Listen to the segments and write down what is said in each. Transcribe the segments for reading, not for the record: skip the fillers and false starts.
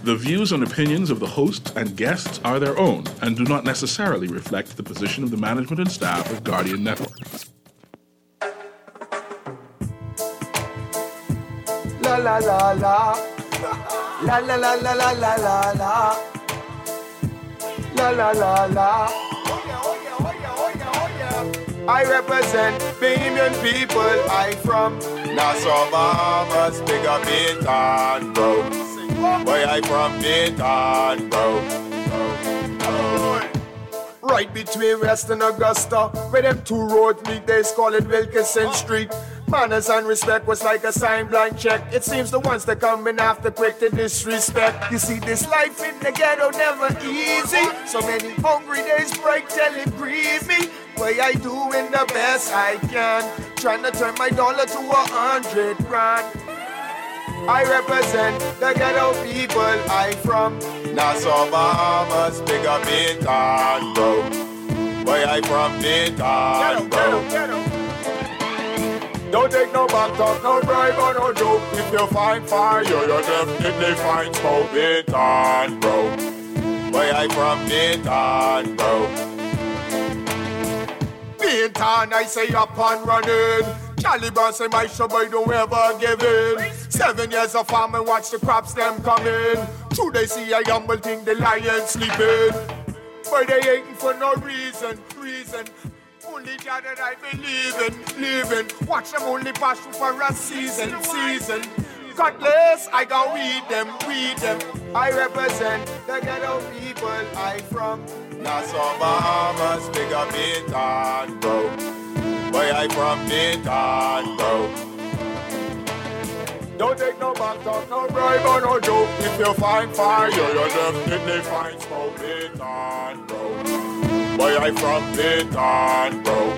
The views and opinions of the host and guests are their own and do not necessarily reflect the position of the management and staff of Guardian Network. La la la la. La la la la la la la la. La la la la. I represent Bahamian people. I from Nassau, Bahamas, big up Baytown, bro. Where I from Baytown, bro. Right between West and Augusta, where them two roads meet, they call it Wilkinson Street. Manners and respect was like a sign blank check. It seems the ones that come in after quick to disrespect. You see, this life in the ghetto never easy. So many hungry days break till it grieve me. Way I doing the best I can, trying to turn my dollar to 100 grand. I represent the ghetto people. I from Nassau, Bahamas, big up Baytown, bro. Where I from Baytown, bro. Don't take no back talk, no bribe or no joke. If you find fire, you definitely find smoke. Baytown, bro. Where I from Baytown, bro. Baytown, I say up and running. Caliban say my show boy don't ever give in. 7 years of farm and watch the crops them coming. True they see a humble thing, the lion sleeping. But they hating for no reason. Only God that I believe in, living. Watch them only pass through for a season. Godless, I go weed them. I represent the ghetto people. I from Nassau, Bahamas, big up Baytown, bro. Where I from Baytown, bro. Don't take no back talk, no bribe or no joke. If you find fire, you definitely find smoke. Baytown, bro. Where I from Baytown, bro.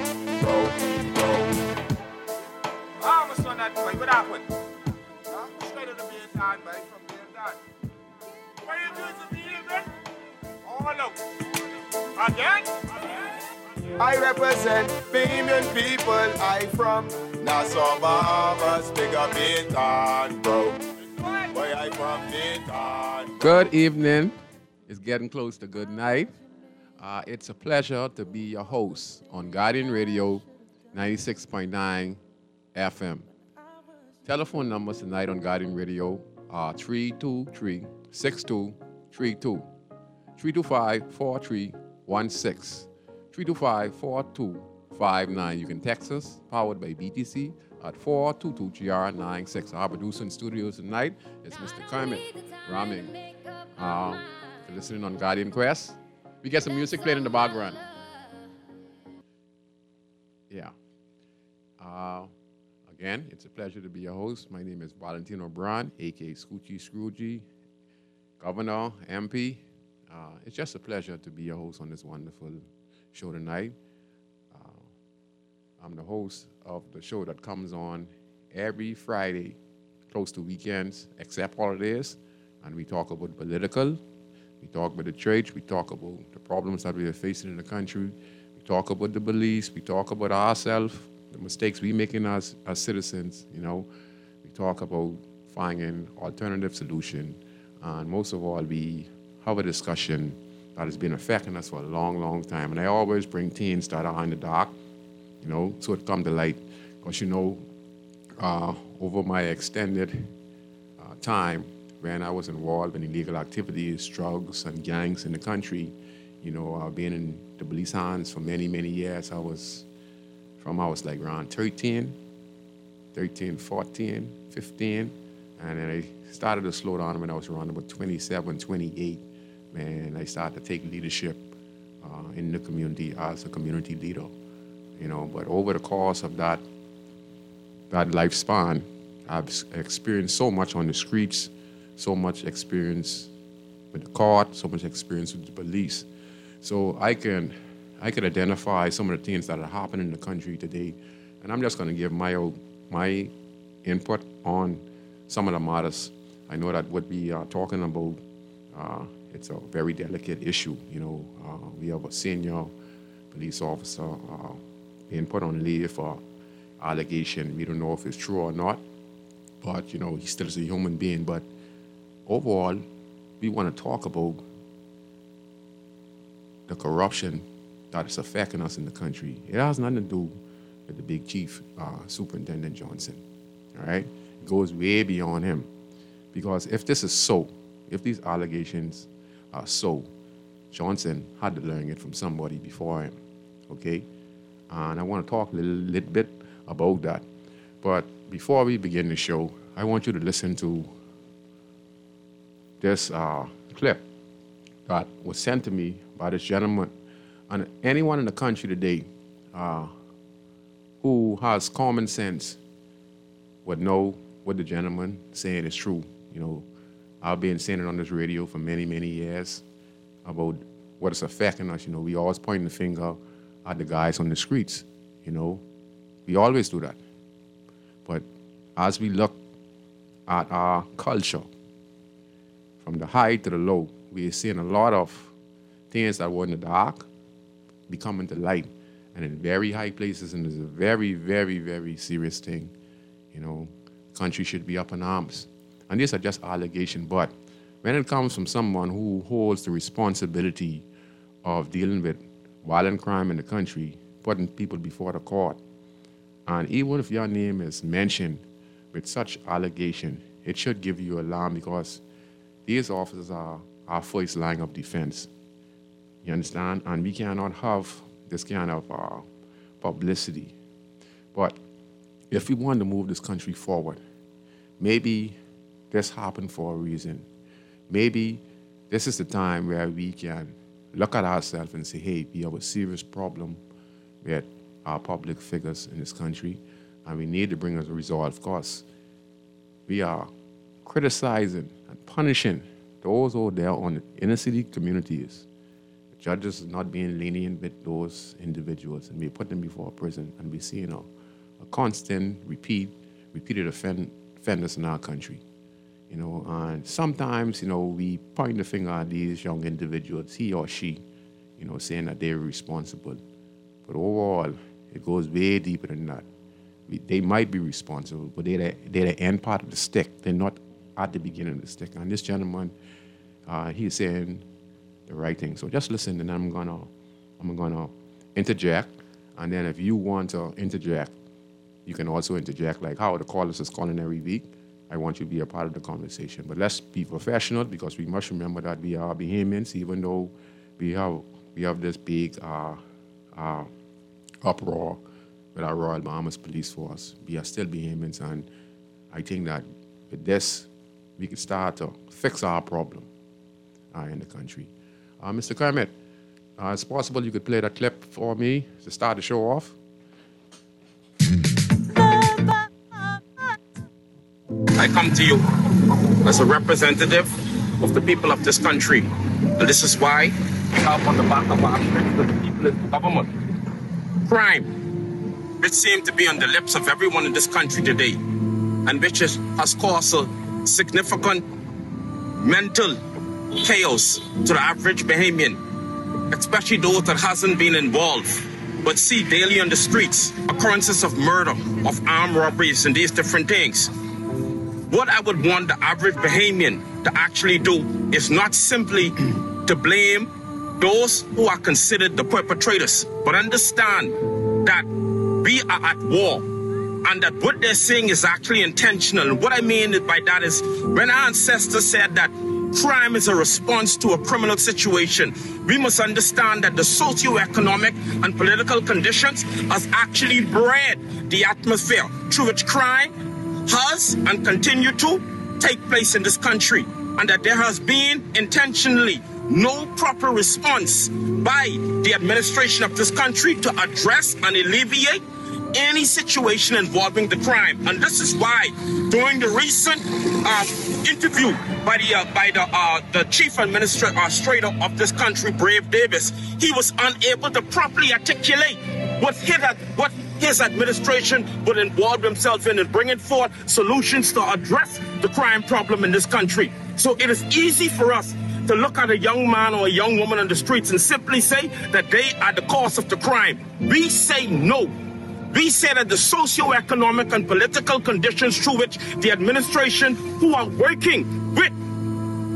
I'm a son that boy, what happened? Straight to the Baytown, boy, from Baytown. What you doing to me, man? Oh, look. Again? I represent Bahamian people. I from Nassau, Bahamas, big up Baytown, bro. Where I from Baytown. Good evening. It's getting close to good night. It's a pleasure to be your host on Guardian Radio 96.9 FM. Telephone numbers tonight on Guardian Radio are 323-6232, 325-4316, 325-4259. You can text us, powered by BTC, at 422-GR96. Our producer in studios tonight is Mr. Kermit Raming. If you're listening on Guardian Quest, we get some music playing in the background. Yeah. Again, it's a pleasure to be your host. My name is Valentino Brown, a.k.a. Scoochie Scroogey, Governor, MP. It's just a pleasure to be your host on this wonderful show tonight. I'm the host of the show that comes on every Friday, close to weekends, except holidays, and we talk about political. We talk about the church, we talk about the problems that we are facing in the country, we talk about the beliefs, we talk about ourselves, the mistakes we making as citizens, you know. We talk about finding alternative solution, and most of all, we have a discussion that has been affecting us for a long, long time. And I always bring things that are in the dark, you know, so it come to light. Because, you know, over my extended time, when I was involved in illegal activities, drugs, and gangs in the country, you know, I've been in the police hands for many, many years. I was like around 13, 14, 15, and then I started to slow down when I was around about 27, 28. Man, I started to take leadership in the community as a community leader, you know. But over the course of that lifespan, I've experienced so much on the streets, so much experience with the court, so much experience with the police. So I could identify some of the things that are happening in the country today, and I'm just going to give my input on some of the matters. I know that what we are talking about, it's a very delicate issue. You know, we have a senior police officer being put on leave for allegation. We don't know if it's true or not, but, you know, he still is a human being. But overall, we want to talk about the corruption that is affecting us in the country, it has nothing to do with the big chief, Superintendent Johnson, all right? It goes way beyond him. Because if this is so, if these allegations are so, Johnson had to learn it from somebody before him, okay? And I want to talk a little bit about that. But before we begin the show, I want you to listen to this clip that was sent to me by this gentleman. And anyone in the country today who has common sense would know what the gentleman saying is true. You know, I've been saying it on this radio for many, many years about what is affecting us. You know, we always point the finger at the guys on the streets. You know, we always do that. But as we look at our culture, from the high to the low, we are seeing a lot of things that were in the dark becoming to light, and in very high places, and it's a very, very, very serious thing. You know, the country should be up in arms. And these are just allegations, but when it comes from someone who holds the responsibility of dealing with violent crime in the country, putting people before the court, and even if your name is mentioned with such allegation, it should give you alarm, because these officers are our first line of defense. You understand? And we cannot have this kind of publicity. But if we want to move this country forward, maybe this happened for a reason. Maybe this is the time where we can look at ourselves and say, hey, we have a serious problem with our public figures in this country, and we need to bring us a resolve. Of course, we are criticizing and punishing those out there on the inner city communities. The judges are not being lenient with those individuals, and we put them before prison, and we're seeing a constant repeated offenders in our country. You know, and sometimes, you know, we point the finger at these young individuals, he or she, you know, saying that they're responsible. But overall, it goes way deeper than that. They might be responsible, but they're the end part of the stick. They're not at the beginning of the stick. And this gentleman, he's saying the right thing. So just listen, and I'm gonna interject. And then if you want to interject, you can also interject, like how the callers is calling every week. I want you to be a part of the conversation. But let's be professional, because we must remember that we are Bahamians, even though we have this big uproar with our Royal Bahamas Police Force. We are still Bahamians, and I think that with this, we can start to fix our problem in the country. Mr. Kermit, it's possible you could play that clip for me to start the show off? I come to you as a representative of the people of this country. And this is why we have on the back of our shirts the people in government. Crime, which seems to be on the lips of everyone in this country today, and which has caused a significant mental chaos to the average Bahamian, especially those that hasn't been involved, but see daily on the streets occurrences of murder, of armed robberies, and these different things. What I would want the average Bahamian to actually do is not simply to blame those who are considered the perpetrators, but understand that we are at war, and that what they're saying is actually intentional. And what I mean by that is, when our ancestors said that crime is a response to a criminal situation, we must understand that the socioeconomic and political conditions has actually bred the atmosphere through which crime has and continue to take place in this country, and that there has been intentionally no proper response by the administration of this country to address and alleviate any situation involving the crime. And this is why, during the recent interview by the chief administrator of this country, Brave Davis, he was unable to properly articulate what his administration would involve himself in bringing forth solutions to address the crime problem in this country. So it is easy for us to look at a young man or a young woman on the streets and simply say that they are the cause of the crime. We say no. We say that the socio-economic and political conditions through which the administration, who are working with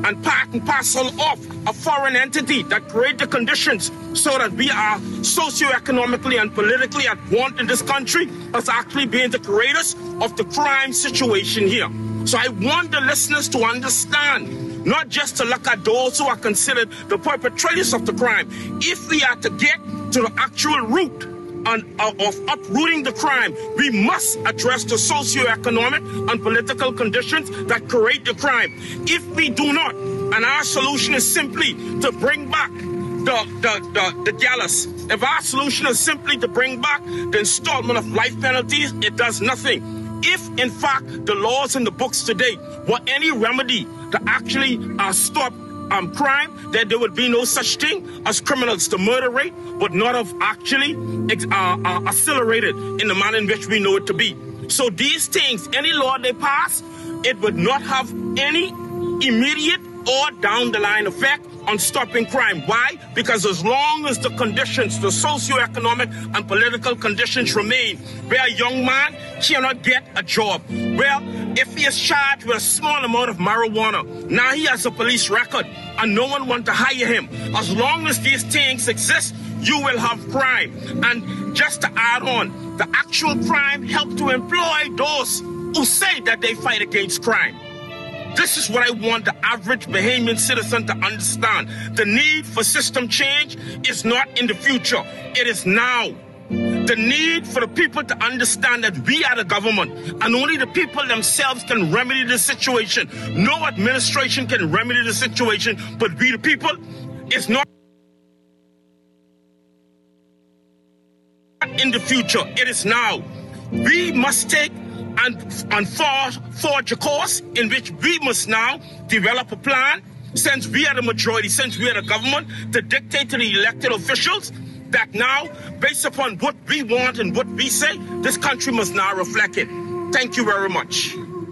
and part and parcel of a foreign entity that create the conditions so that we are socioeconomically and politically at want in this country as actually being the creators of the crime situation here. So I want the listeners to understand, not just to look at those who are considered the perpetrators of the crime. If we are to get to the actual root of uprooting the crime, we must address the socioeconomic and political conditions that create the crime. If we do not, and our solution is simply to bring back the gallows, if our solution is simply to bring back the installment of life penalties, it does nothing. If, in fact, the laws in the books today were any remedy to actually stop crime, then there would be no such thing as criminals. The murder rate would not have actually accelerated in the manner in which we know it to be. So these things, any law they pass, it would not have any immediate or down the line effect on stopping crime. Why? Because as long as the conditions, the socioeconomic and political conditions remain, where a young man cannot get a job, well, if he is charged with a small amount of marijuana, now he has a police record and no one wants to hire him. As long as these things exist, you will have crime. And just to add on, the actual crime help to employ those who say that they fight against crime. This is what I want the average Bahamian citizen to understand. The need for system change is not in the future. It is now. The need for the people to understand that we are the government and only the people themselves can remedy the situation. No administration can remedy the situation, but we the people is not in the future. It is now. We must take and forge a course in which we must now develop a plan, since we are the majority, since we are the government, to dictate to the elected officials that now, based upon what we want and what we say, this country must now reflect it. Thank you very much.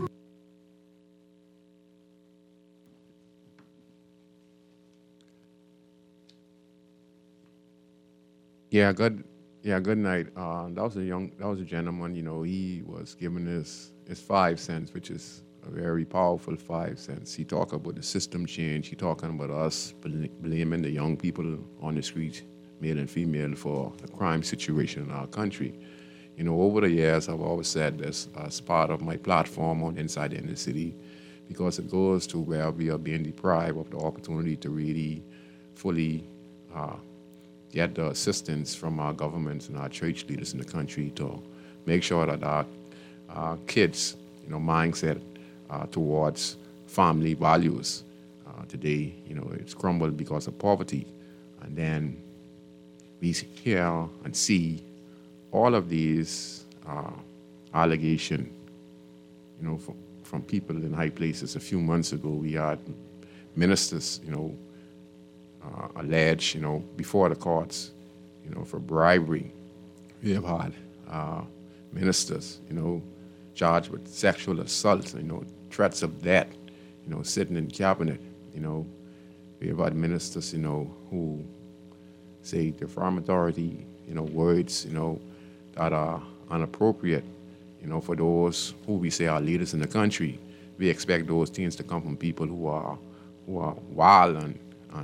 Good night. That was a gentleman, he was giving his 5 cents, which is a very powerful 5 cents. He talked about the system change. He talking about us blaming the young people on the street, male and female, for the crime situation in our country. Over the years, I've always said this as part of my platform on Inside the Inner City, because it goes to where we are being deprived of the opportunity to really fully get the assistance from our governments and our church leaders in the country to make sure that our kids, mindset towards family values today, it's crumbled because of poverty. And then we hear and see all of these allegations, from people in high places. A few months ago, we had ministers, alleged, before the courts, for bribery. We have had ministers, charged with sexual assault, threats of death, sitting in cabinet. We have had ministers, who say defamatory, words, that are inappropriate, for those who we say are leaders in the country. We expect those things to come from people who are wild and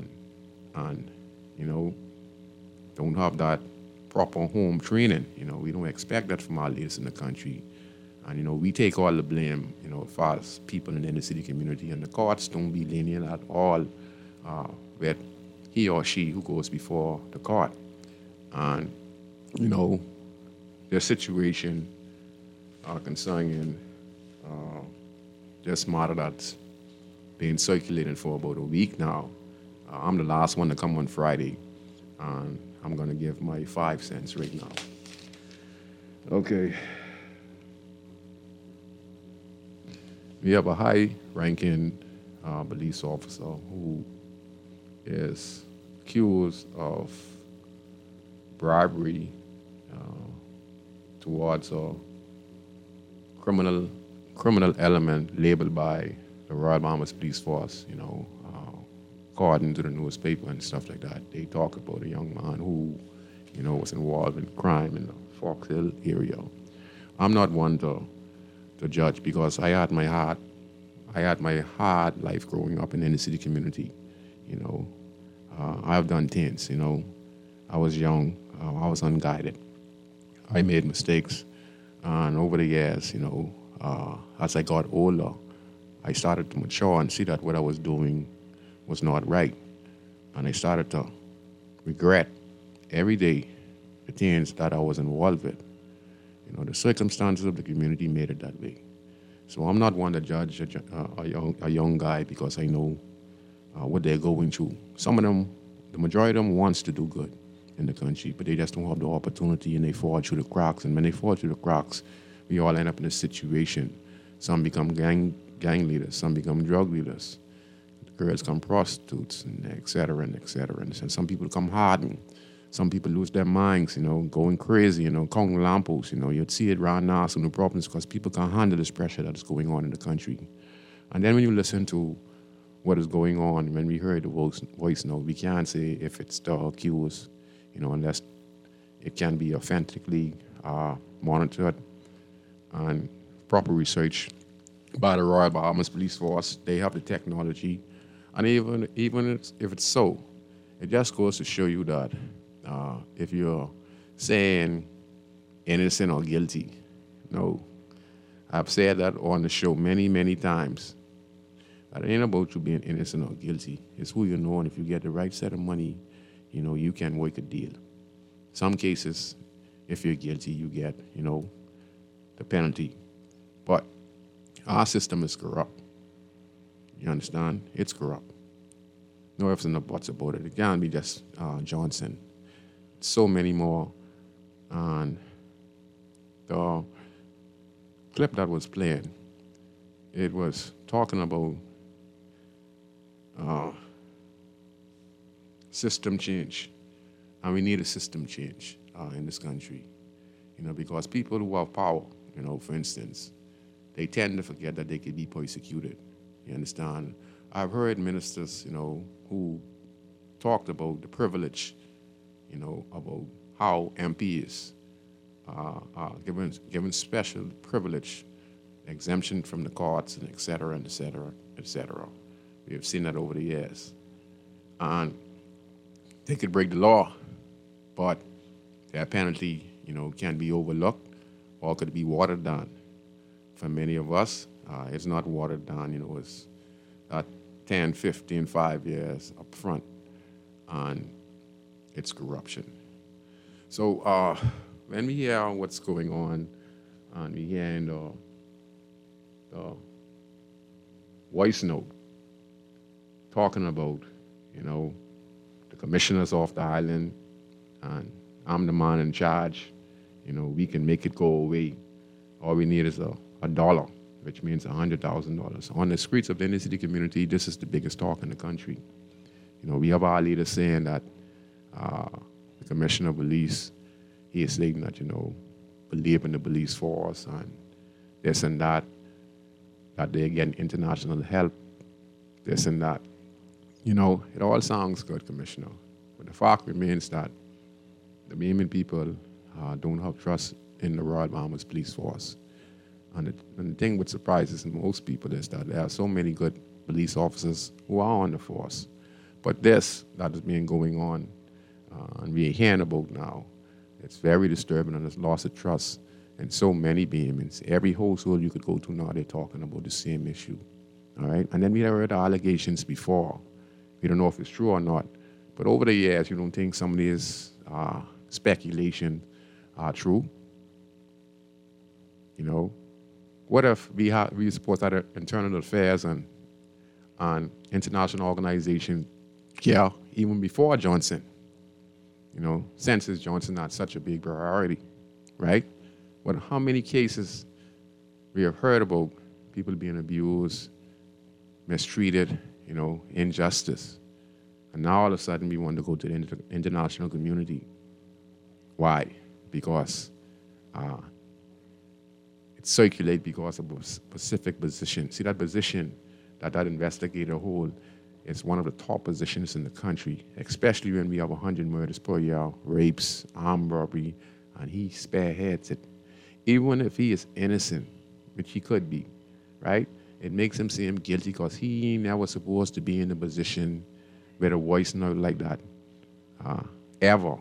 don't have that proper home training. We don't expect that from our leaders in the country. And, we take all the blame, as far as people in the inner city community, and the courts don't be lenient at all with he or she who goes before the court. And, their situation concerning this matter that's been circulating for about a week now. I'm the last one to come on Friday, and I'm going to give my 5 cents right now. Okay. We have a high-ranking police officer who is accused of bribery towards a criminal element labeled by the Royal Bahamas Police Force, according to the newspaper and stuff like that. They talk about a young man who, was involved in crime in the Fox Hill area. I'm not one to judge, because I had my heart I had my hard life growing up in the inner city community. I've done things, I was young, I was unguided. I made mistakes. And over the years, as I got older, I started to mature and see that what I was doing was not right. And I started to regret every day the things that I was involved with. The circumstances of the community made it that way. So I'm not one to judge a young guy because I know what they're going through. Some of them, the majority of them wants to do good in the country, but they just don't have the opportunity and they fall through the cracks. And when they fall through the cracks, we all end up in a situation. Some become gang leaders, some become drug leaders. Girls become prostitutes, and et cetera, and et cetera. And some people become hardened. Some people lose their minds, going crazy, counting lampos. You'd see it right now, some new problems because people can't handle this pressure that is going on in the country. And then when you listen to what is going on, when we heard the voice note, we can't say if it's the accused, unless it can be authentically monitored and proper research by the Royal Bahamas Police Force. They have the technology. And even if it's so, it just goes to show you that if you're saying innocent or guilty, I've said that on the show many, many times. That it ain't about you being innocent or guilty. It's who you know, and if you get the right set of money, you can work a deal. Some cases, if you're guilty, you get, the penalty. But our system is corrupt. You understand? It's corrupt. No ifs and no buts about it. It can't be just Johnson. So many more. And the clip that was playing, it was talking about system change. And we need a system change in this country. Because people who have power, for instance, they tend to forget that they could be persecuted. You understand? I've heard ministers, who talked about the privilege, about how MPs are given special privilege, exemption from the courts, and et cetera, and et cetera, et cetera. We have seen that over the years. And they could break the law, but their penalty, can be overlooked or could be watered down. For many of us, it's not watered down, it's 10, 15, 5 years up front, and it's corruption. So when we hear what's going on, and we hear in the voice note talking about, the commissioners off the island, and I'm the man in charge, we can make it go away. All we need is a dollar, which means $100,000. On the streets of the inner city community, this is the biggest talk in the country. We have our leaders saying that the commissioner of police, he is saying that, believe in the police force and this and that they're getting international help, this and that. It all sounds good, Commissioner. But the fact remains that the Bahamian people don't have trust in the Royal Bahamas Police Force. And the thing which surprises most people is that there are so many good police officers who are on the force. But this that is being going on, and we're hearing about now, it's very disturbing, and it's loss of trust in so many Bahamians. Every household you could go to now, they're talking about the same issue. All right? And then we heard the allegations before. We don't know if it's true or not. But over the years, you don't think some of these speculation are true? What if we support that internal affairs and international organization, even before Johnson? Since Johnson not such a big priority, right? But how many cases we have heard about people being abused, mistreated, injustice. And now all of a sudden we want to go to the international community. Why? Because it circulates because of a specific position. See, that position that investigator hold is one of the top positions in the country, especially when we have 100 murders per year, rapes, armed robbery, and he spearheads it. Even if he is innocent, which he could be, right? it makes him seem guilty because he ain't never supposed to be in a position with a voice note like that. Ever.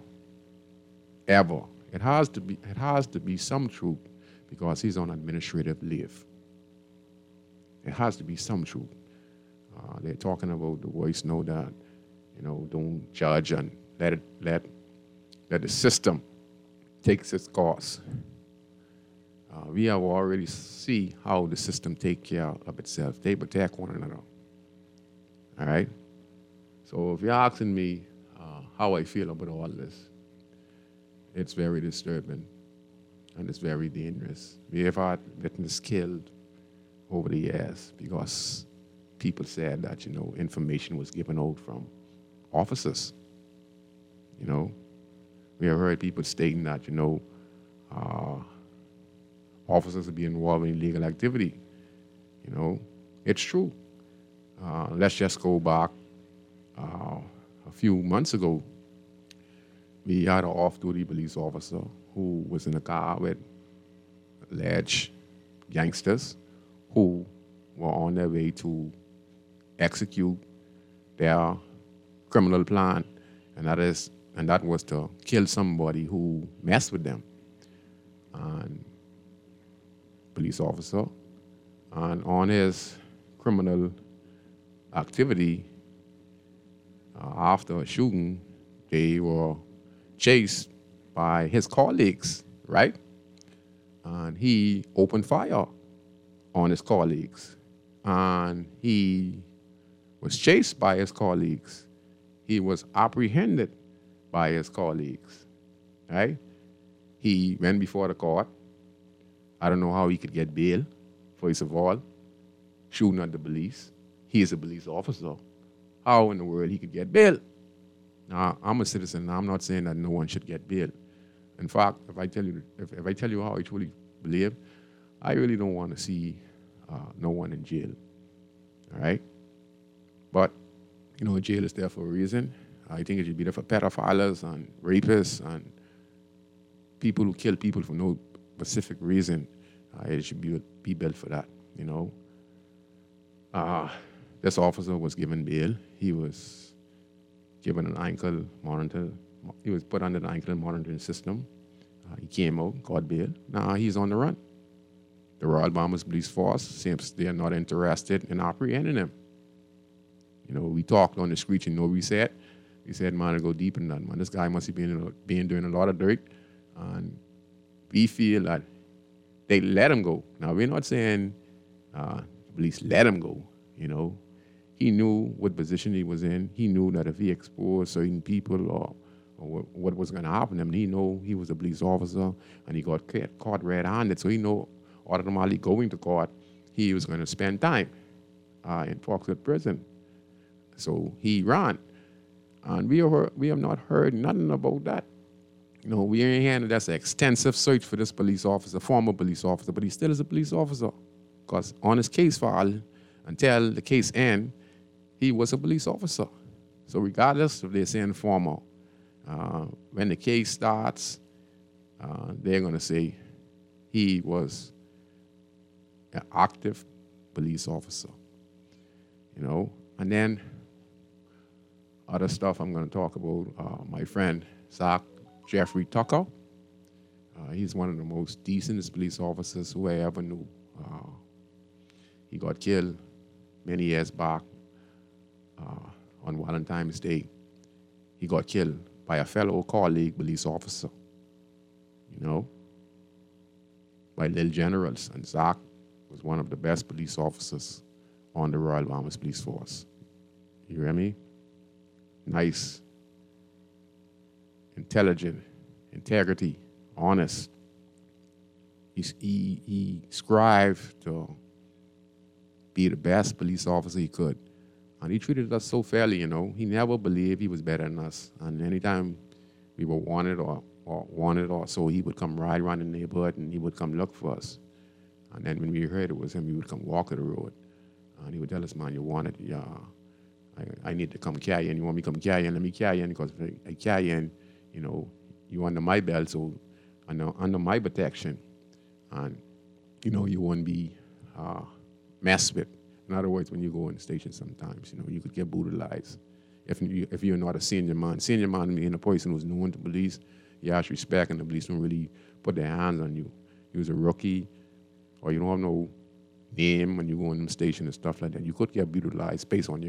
It has to be some truth because he's on administrative leave. It has to be some truth. They're talking about the voice note that, don't judge and let the system takes its course. We have already see how the system take care of itself. They protect one another. All right? So if you're asking me how I feel about all this, it's very disturbing and it's very dangerous. We have had witnesses killed over the years because people said that, information was given out from officers. We have heard people stating that, officers will be involved in illegal activity. It's true. Let's just go back a few months ago. We had an off-duty police officer who was in a car with alleged gangsters who were on their way to execute their criminal plan, and that was to kill somebody who messed with them. And police officer, and on his criminal activity, after a shooting, they were chased by his colleagues, right? And he opened fire on his colleagues. And he was chased by his colleagues. He was apprehended by his colleagues, right? He went before the court. I don't know how he could get bail, first of all, shooting at the police. He is a police officer. How in the world he could get bail? Now, I'm a citizen. I'm not saying that no one should get bail. In fact, if I tell you how I truly believe, I really don't want to see no one in jail. All right? But, jail is there for a reason. I think it should be there for pedophiles and rapists and people who kill people for no specific reason. It should be built for that, This officer was given bail. He was given an ankle monitor. He was put under the ankle monitoring system. He came out, got bail. Now he's on the run. The Royal Bahamas Police Force seems they are not interested in apprehending him. We talked on the street, we said, man, to go deep in that, man. This guy must have been doing a lot of dirt. And we feel that they let him go. Now, we're not saying the police let him go, He knew what position he was in. He knew that if he exposed certain people or what was going to happen to him, he knew he was a police officer and he got caught red-handed. So he knew automatically going to court, he was going to spend time in Foxwood Prison. So he ran. And we have not heard nothing about that. We ain't hearing that's an extensive search for this police officer, former police officer, but he still is a police officer. Because on his case file, until the case ends, he was a police officer. So regardless if they're saying former, when the case starts, they're going to say he was an active police officer. And then other stuff I'm going to talk about, my friend Zach Jeffrey Tucker. He's one of the most decentest police officers who I ever knew. He got killed many years back on Valentine's Day. He got killed by a fellow colleague police officer, by little generals. And Zach was one of the best police officers on the Royal Bahamas Police Force. You hear me? Nice, intelligent, integrity, honest. He strived to be the best police officer he could. And he treated us so fairly, He never believed he was better than us. And anytime we were wanted or so, he would come ride around the neighborhood and he would come look for us. And then when we heard it was him, we would come walk the road. And he would tell us, man, you wanted, yeah. I need to come carry you. You want me to come carry you? Let me carry you. Because if I carry you, you under my belt, so under my protection. And, you won't be mess with. In other words, when you go in the station sometimes, you could get brutalized. If you're not a senior man being a person who's known to police, you ask respect and the police don't really put their hands on you. You're a rookie or you don't have no name when you go in the station and stuff like that. You could get brutalized based on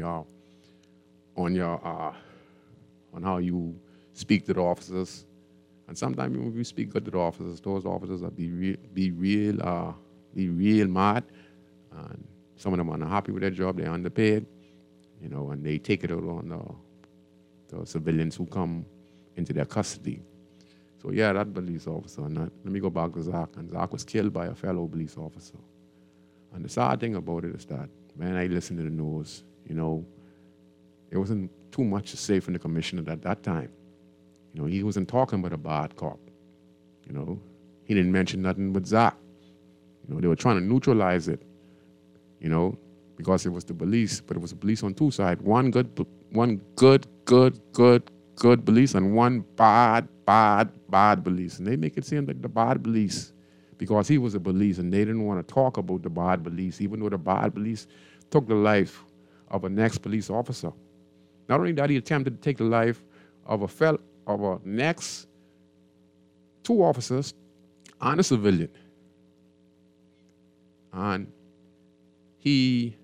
how you speak to the officers. And sometimes when you speak good to the officers, those officers will be real mad. And some of them are not happy with their job, they're underpaid, and they take it out on the civilians who come into their custody. So yeah, that police officer. And let me go back to Zach. And Zach was killed by a fellow police officer. And the sad thing about it is that when I listened to the news, it wasn't too much to say from the commissioner at that time. He wasn't talking about a bad cop. He didn't mention nothing but Zach. They were trying to neutralize it, because it was the police, but it was the police on two sides. One good police and one bad police. And they make it seem like the bad police, because he was a police and they didn't want to talk about the bad police, even though the bad police took the life of a next police officer. Not only that, he attempted to take the life of a next two officers and a civilian. And he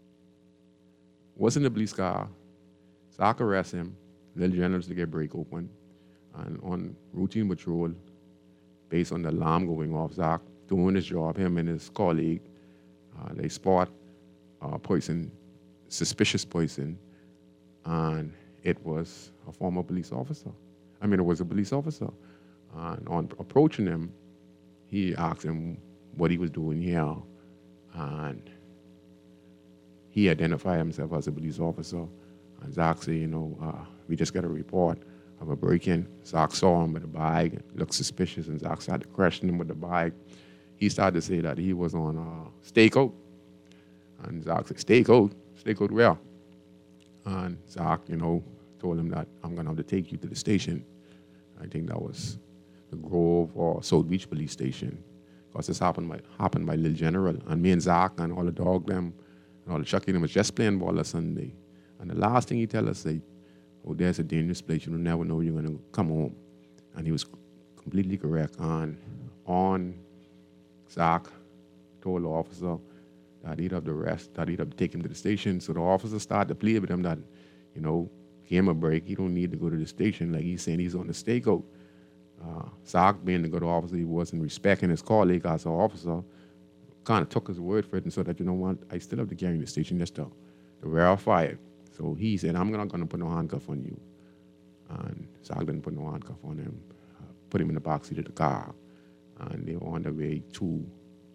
was in the police car. Zach arrested him. Little generals to get break open. And on routine patrol, based on the alarm going off, Zach doing his job, him and his colleague, they spot suspicious poison, and it was a former police officer. It was a police officer. And on approaching him, he asked him what he was doing here, and he identified himself as a police officer. And Zach said, we just got a report of a break-in. Zach saw him with a bag, looked suspicious, and Zach started to question him with the bag. He started to say that he was on a stakeout. And Zach said, stakeout? Stakeout where? And Zach, told him that I'm going to have to take you to the station. I think that was the Grove or South Beach police station, because this happened by Lil General. And me and Zach and all the dog them and all the Chucky them was just playing ball that Sunday. And the last thing he tell us, there's a dangerous place. You don't never know you're going to come home. And he was completely correct. And on Zach told the officer that he'd have to take him to the station. So the officer started to plead with him that, give him a break. He don't need to go to the station. Like he's saying he's on the stakeout. Zach, being the good officer, he wasn't respecting his colleague as an officer, kind of took his word for it and said that, I still have to carry him to the station just to verify it. So he said, I'm not going to put no handcuff on you. And Zach didn't put no handcuff on him, put him in the backseat of the car, and they were on their way to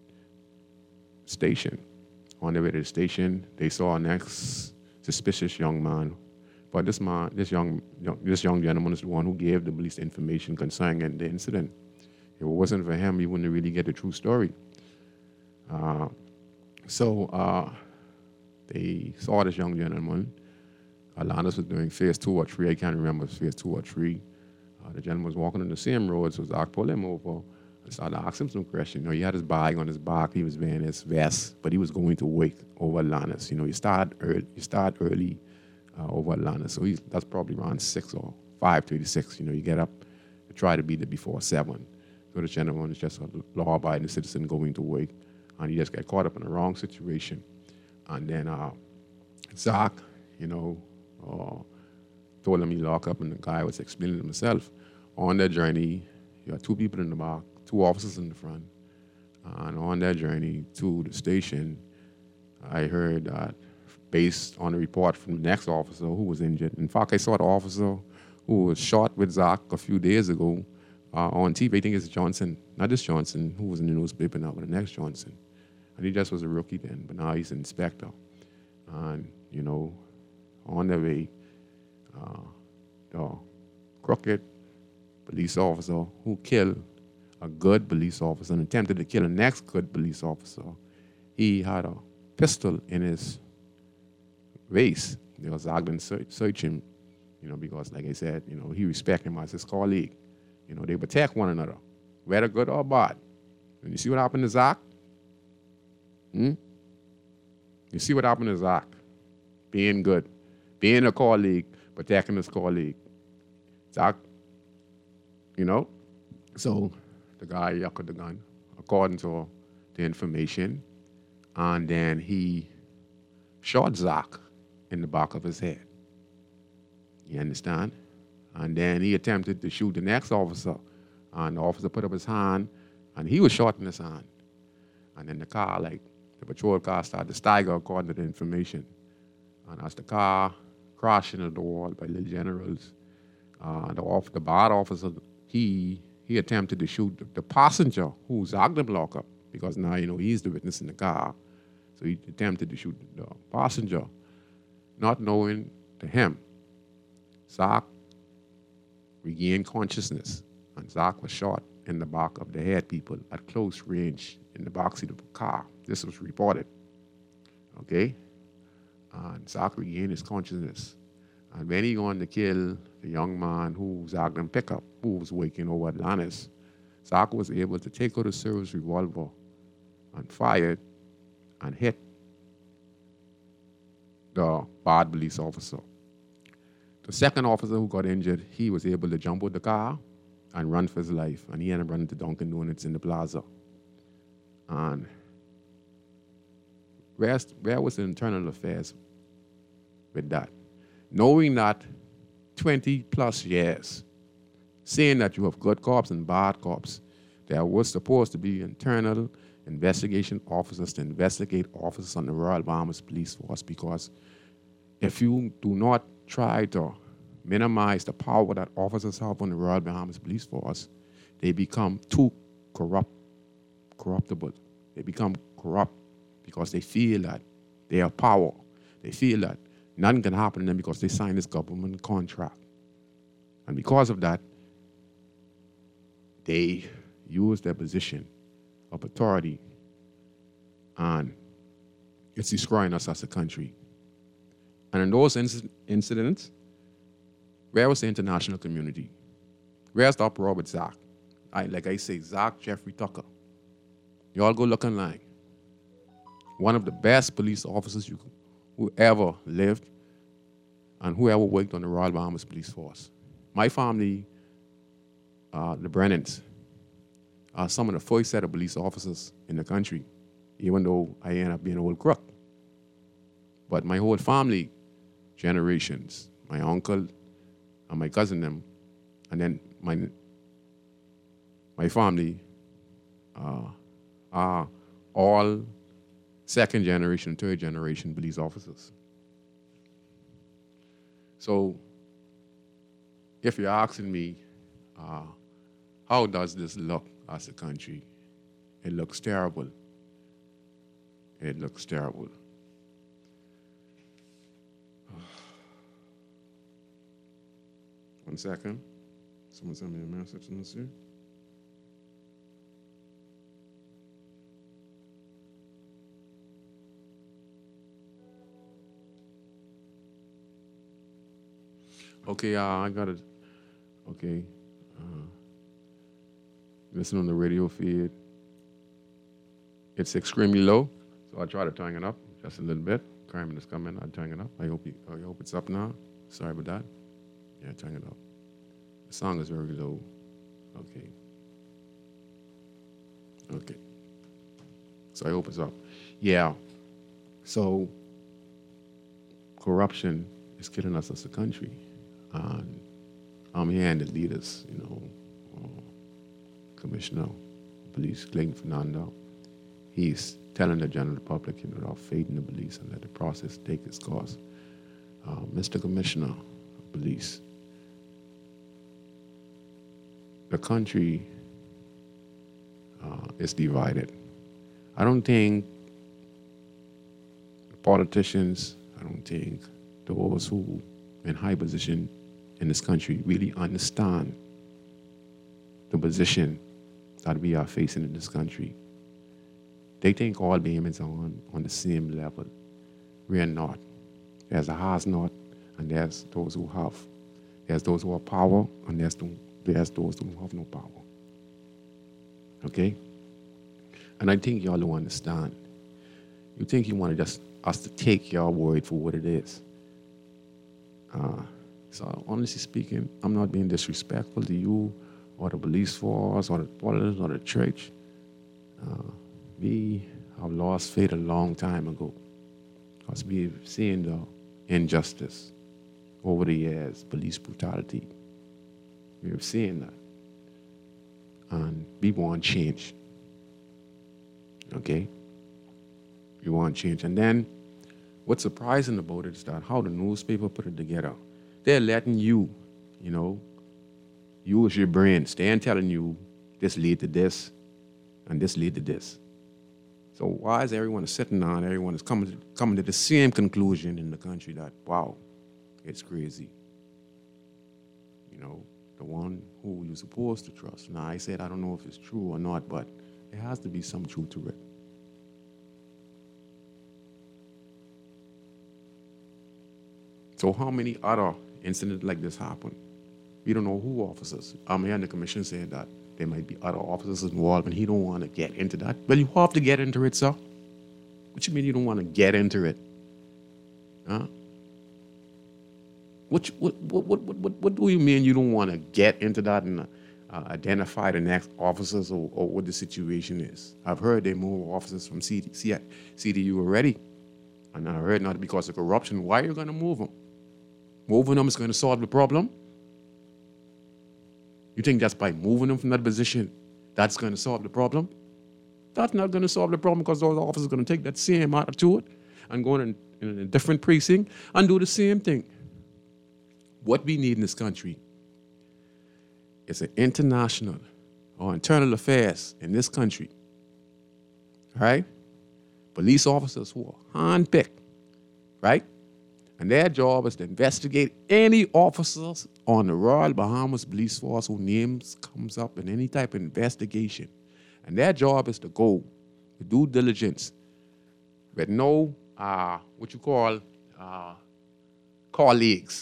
station. On their way to the station, they saw a next suspicious young man. But this young gentleman is the one who gave the police information concerning the incident. If it wasn't for him, he wouldn't really get the true story. So they saw this young gentleman. Alanis was doing phase 2 or 3. I can't remember if it was phase 2 or 3. The gentleman was walking on the same road, so Zach pulled him over and started asking him some questions. He had his bag on his back. He was wearing his vest, but he was going to wait over Alanis. You start early over Alanis. So that's probably around 6 or 5:36. You get up to try to be there before 7. So the gentleman is just a law-abiding citizen going to work, and he just got caught up in the wrong situation. And then Zach, told him he locked up, and the guy was explaining himself. On their journey, you had 2 people in the back, 2 officers in the front. And on their journey to the station, I heard that based on a report from the next officer who was injured. In fact, I saw the officer who was shot with Zach a few days ago on TV. I think it's Johnson, not this Johnson, who was in the newspaper now, but the next Johnson. And he just was a rookie then, but now he's an inspector. And, on their way, the crooked police officer who killed a good police officer and attempted to kill the next good police officer, he had a pistol in his waist. Zach didn't search him, because like I said, he respected him as his colleague. They protect one another, whether good or bad. And you see what happened to Zach? You see what happened to Zach? Being good, being a colleague, protecting his colleague. Zach, you know? So the guy yucked the gun, according to the information, and then he shot Zach in the back of his head. You understand? And then he attempted to shoot the next officer, and the officer put up his hand, and he was shot in his hand. And then the car, like, the patrol car started to stagger according to the information. And as the car crashed into the wall by little generals, the bad officer, he attempted to shoot the passenger who zagged the block up, because now, you know, he's the witness in the car. So he attempted to shoot the passenger, not knowing to him, Zach regained consciousness, and Zach was shot in the back of the head, people, at close range in the backseat of the car. This was reported, okay? And Zach regained his consciousness. And when he going to kill the young man who Zach didn't pick up, who was waking over Atlantis, Zach was able to take out a service revolver and fire it and hit the bad police officer. The second officer who got injured, he was able to jump out the car and run for his life. And he ended up running to Dunkin' Donuts in the plaza. And where was the internal affairs with that? Knowing that 20 plus years, saying that you have good cops and bad cops, there was supposed to be internal investigation officers to investigate officers on the Royal Bahamas Police Force, because if you do not try to minimize the power that officers have on the Royal Bahamas Police Force, they become too corruptible. They become corrupt because they feel that they have power. They feel that nothing can happen to them because they signed this government contract. And because of that, they use their position of authority, and it's destroying us as a country. And in those incidents, where was the international community? Where's the uproar with Zach? Like I say, Zach Jeffrey Tucker. You all go look online. One of the best police officers who ever lived and who ever worked on the Royal Bahamas Police Force. My family, the Brennans, are some of the first set of police officers in the country, even though I ended up being an old crook. But my whole family, generations, my uncle and my cousin them, and then my family are all second generation, third generation police officers. So if you're asking me, how does this look as a country? It looks terrible. It looks terrible. One second. Someone sent me a message. Let's see. Okay, I got it. Okay. Listen on the radio feed. It's extremely low, so I try to turn it up just a little bit. Carmen is coming. I'll turn it up. I hope it's up now. Sorry about that. Yeah, turn it up. The song is very low. Okay. Okay. So I hope it's up. Yeah. So corruption is killing us as a country. And I'm hearing the leaders, Commissioner of Police Clayton Fernando, he's telling the general public, to have faith in the police and let the process take its course. Mr. Commissioner of Police, the country is divided. I don't think politicians, I don't think those who in high position in this country really understand the position that we are facing in this country. They think all Bahamians are on the same level. We are not. There's a has not, and there's those who have. There's those who have power, and there's those who have no power. Okay? And I think y'all don't understand. You think you want to just us to take your word for what it is. So honestly speaking, I'm not being disrespectful to you or the police force or the politics or the church. We have lost faith a long time ago because we've seen the injustice over the years, police brutality. We've seen that. And we want change. Okay? We want change. And then what's surprising about it is that how the newspaper put it together. They're letting you, use your brain. They're telling you this lead to this and this lead to this. So why is everyone sitting down, everyone is coming to the same conclusion in the country that, wow, it's crazy. The one who you're supposed to trust. Now, I said I don't know if it's true or not, but there has to be some truth to it. So how many other incidents like this happen? We don't know who officers. I'm hearing the commission saying that there might be other officers involved, and he don't want to get into that. Well, you have to get into it, sir. What you mean you don't want to get into it? Huh? What do you mean you don't want to get into that and identify the next officers or what the situation is? I've heard they move officers from CDU already. And I heard not because of corruption. Why are you going to move them? Moving them is going to solve the problem? You think that's by moving them from that position, that's going to solve the problem? That's not going to solve the problem because those officers are going to take that same attitude and go in a different precinct and do the same thing. What we need in this country is an international or internal affairs in this country. All right? Police officers who are handpicked, right? And their job is to investigate any officers on the Royal Bahamas Police Force whose names comes up in any type of investigation. And their job is to go to due diligence with no, colleagues.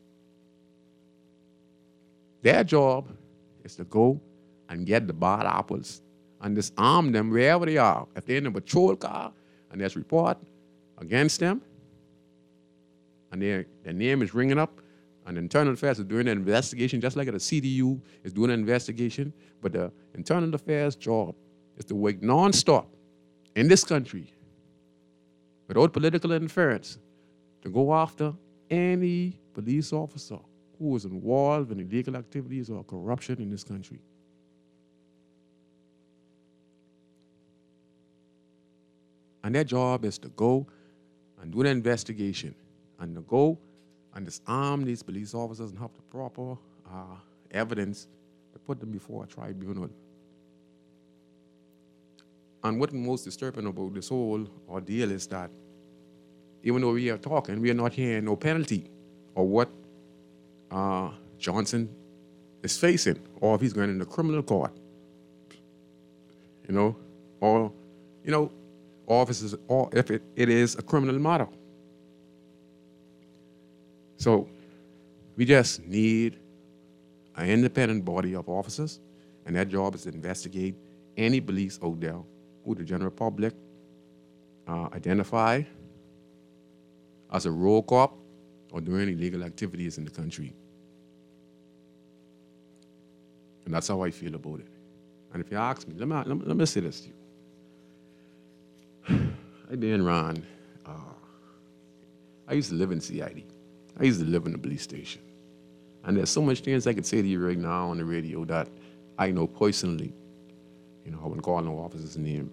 Their job is to go and get the bad apples and disarm them wherever they are. If they're in a patrol car and there's report against them, and their name is ringing up, and the Internal Affairs is doing an investigation, just like the CDU is doing an investigation, but the Internal Affairs job is to work nonstop in this country without political interference to go after any police officer who is involved in illegal activities or corruption in this country. And their job is to go and do the investigation and to go and disarm these police officers and have the proper evidence to put them before a tribunal. And what's most disturbing about this whole ordeal is that even though we are talking, we are not hearing no penalty or what Johnson is facing, or if he's going into criminal court, or if it is a criminal matter. So we just need an independent body of officers, and their job is to investigate any police out there who the general public identify as a rogue cop or doing illegal activities in the country. And that's how I feel about it. And if you ask me, let me say this to you. I've been around. I used to live in CID. I used to live in the police station. And there's so much things I could say to you right now on the radio that I know personally. I wouldn't call no officer's name,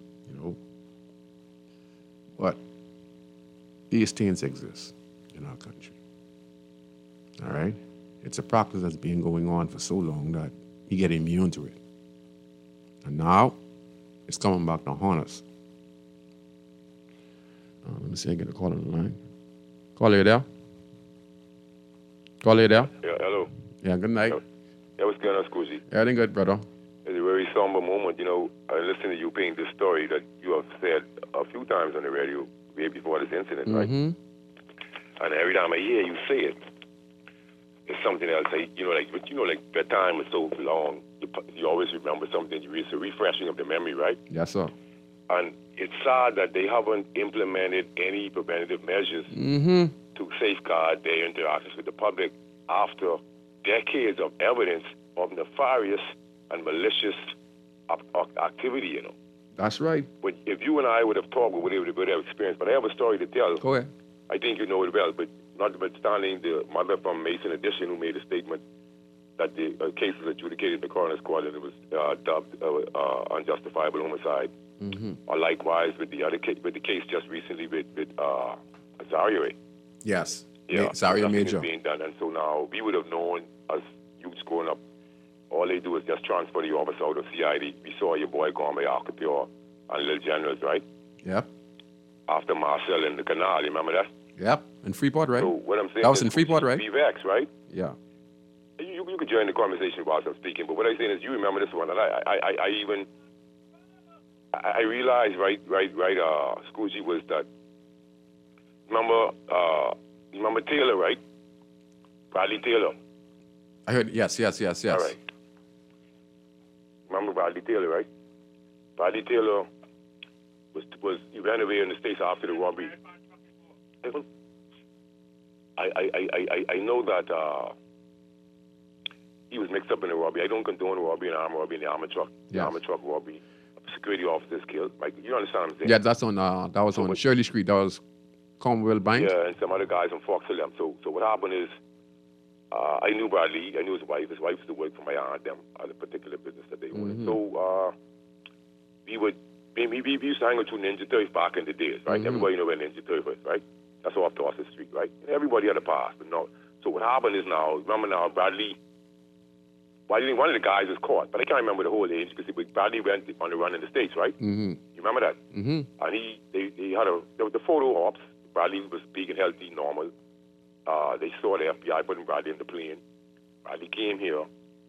But these things exist in our country. All right? It's a practice that's been going on for so long that you get immune to it. And now, it's coming back to haunt us. Let me see, I get a call on the line. Caller, you there? Caller, you there? Yeah, hello. Yeah, good night. Yeah, what's going on, Scusi? Everything good, brother. It's a very somber moment. I listened to you paint this story that you have said a few times on the radio way before this incident, right? And every time I hear you say it, it's something else. Like the time is so long, you always remember something. It's a refreshing of the memory, right? Yes, sir. And it's sad that they haven't implemented any preventative measures to safeguard their interactions with the public after decades of evidence of nefarious and malicious activity, you know. That's right. But if you and I would have talked, we would have experience. But I have a story to tell. Go ahead. I think you know it well, but notwithstanding the mother from Mason Addition who made a statement that the case was adjudicated in the coroner's court and it was dubbed unjustifiable homicide. Or likewise with the other case, with the case just recently with Zaire. Yes. Yeah, Zaire nothing Major. is being done, and so now we would have known as youths growing up. All they do is just transfer the officer out of CID. We saw your boy going by Arcapure and Little Generals, right? Yep. After Marcel and the Canal, you remember that? Yep. In Freeport, right? So what I'm saying That was is in Freeport, right? Be vexed, right? Yeah. You could join the conversation whilst I'm speaking, but what I'm saying is you remember this one, and I realized right, Scoochie, was that remember Taylor, right? Bradley Taylor. I heard, yes. All right. Remember Bradley Taylor, right? Bradley Taylor he ran away in the States after the robbery. I know that he was mixed up in the robbery. I don't condone robbery and armed robbery in the armored truck. The armored truck robbery. Security officers killed. Like, you understand what I'm saying? Yeah, that's on. That was on Shirley Street. That was Commonwealth Bank. Yeah, and some other guys on Fox Hill. So what happened is, I knew Bradley. I knew his wife. His wife used to work for my aunt. Them at a particular business that they owned. So we used to hang out through Ninja Turf back in the days, right? Everybody know where Ninja Turf is, right? That's off Dorset Street, right? And everybody had a past, but no. So what happened is now, remember now, Bradley. One of the guys was caught, but I can't remember the whole age because Bradley went on the run in the States, right? You remember that? And they had the photo ops. Bradley was big and healthy, normal. They saw the FBI putting Bradley in the plane. Bradley came here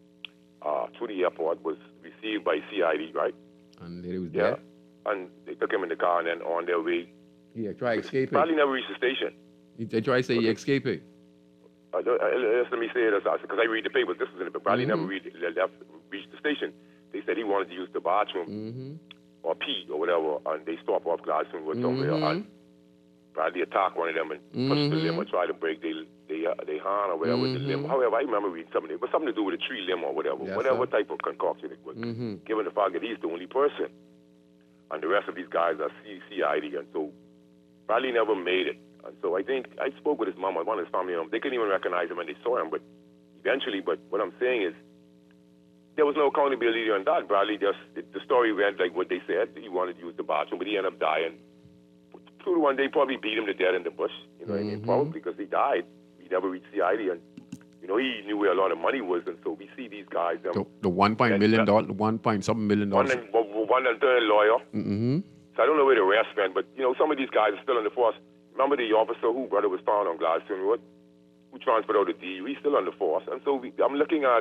to the airport, was received by CID, right? And he was there. And they took him in the car, and then on their way. Yeah, try escaping. Bradley never reached the station. They try to say he escaping. Let me say it because I read the papers. This was in it, but Bradley never reached the station. They said he wanted to use the bathroom or pee or whatever, and they stopped off Gladstone Road somewhere. And Bradley attacked one of them and pushed the limb or tried to break their hand or whatever with the limb. However, I remember reading something. It was something to do with a tree limb or whatever, whatever type of concoction it was. Given the fact that he's the only person, and the rest of these guys are CID, and so Bradley never made it. And so I think I spoke with his mom, one of his family members. They couldn't even recognize him when they saw him, but eventually. But what I'm saying is, there was no accountability on that. Bradley the story went like what they said. He wanted to use the bathroom, but he ended up dying. 2 to 1, they probably beat him to death in the bush. You know what I mean? Probably because he died. He never reached CID, and you know he knew where a lot of money was. And so we see these guys. The $1 million, $1 million. One and third lawyer. So I don't know where the rest went, but you know some of these guys are still on the force. Remember the officer whose brother was found on Gladstone Road, who transferred out the DU? He's still on the force, and so I'm looking at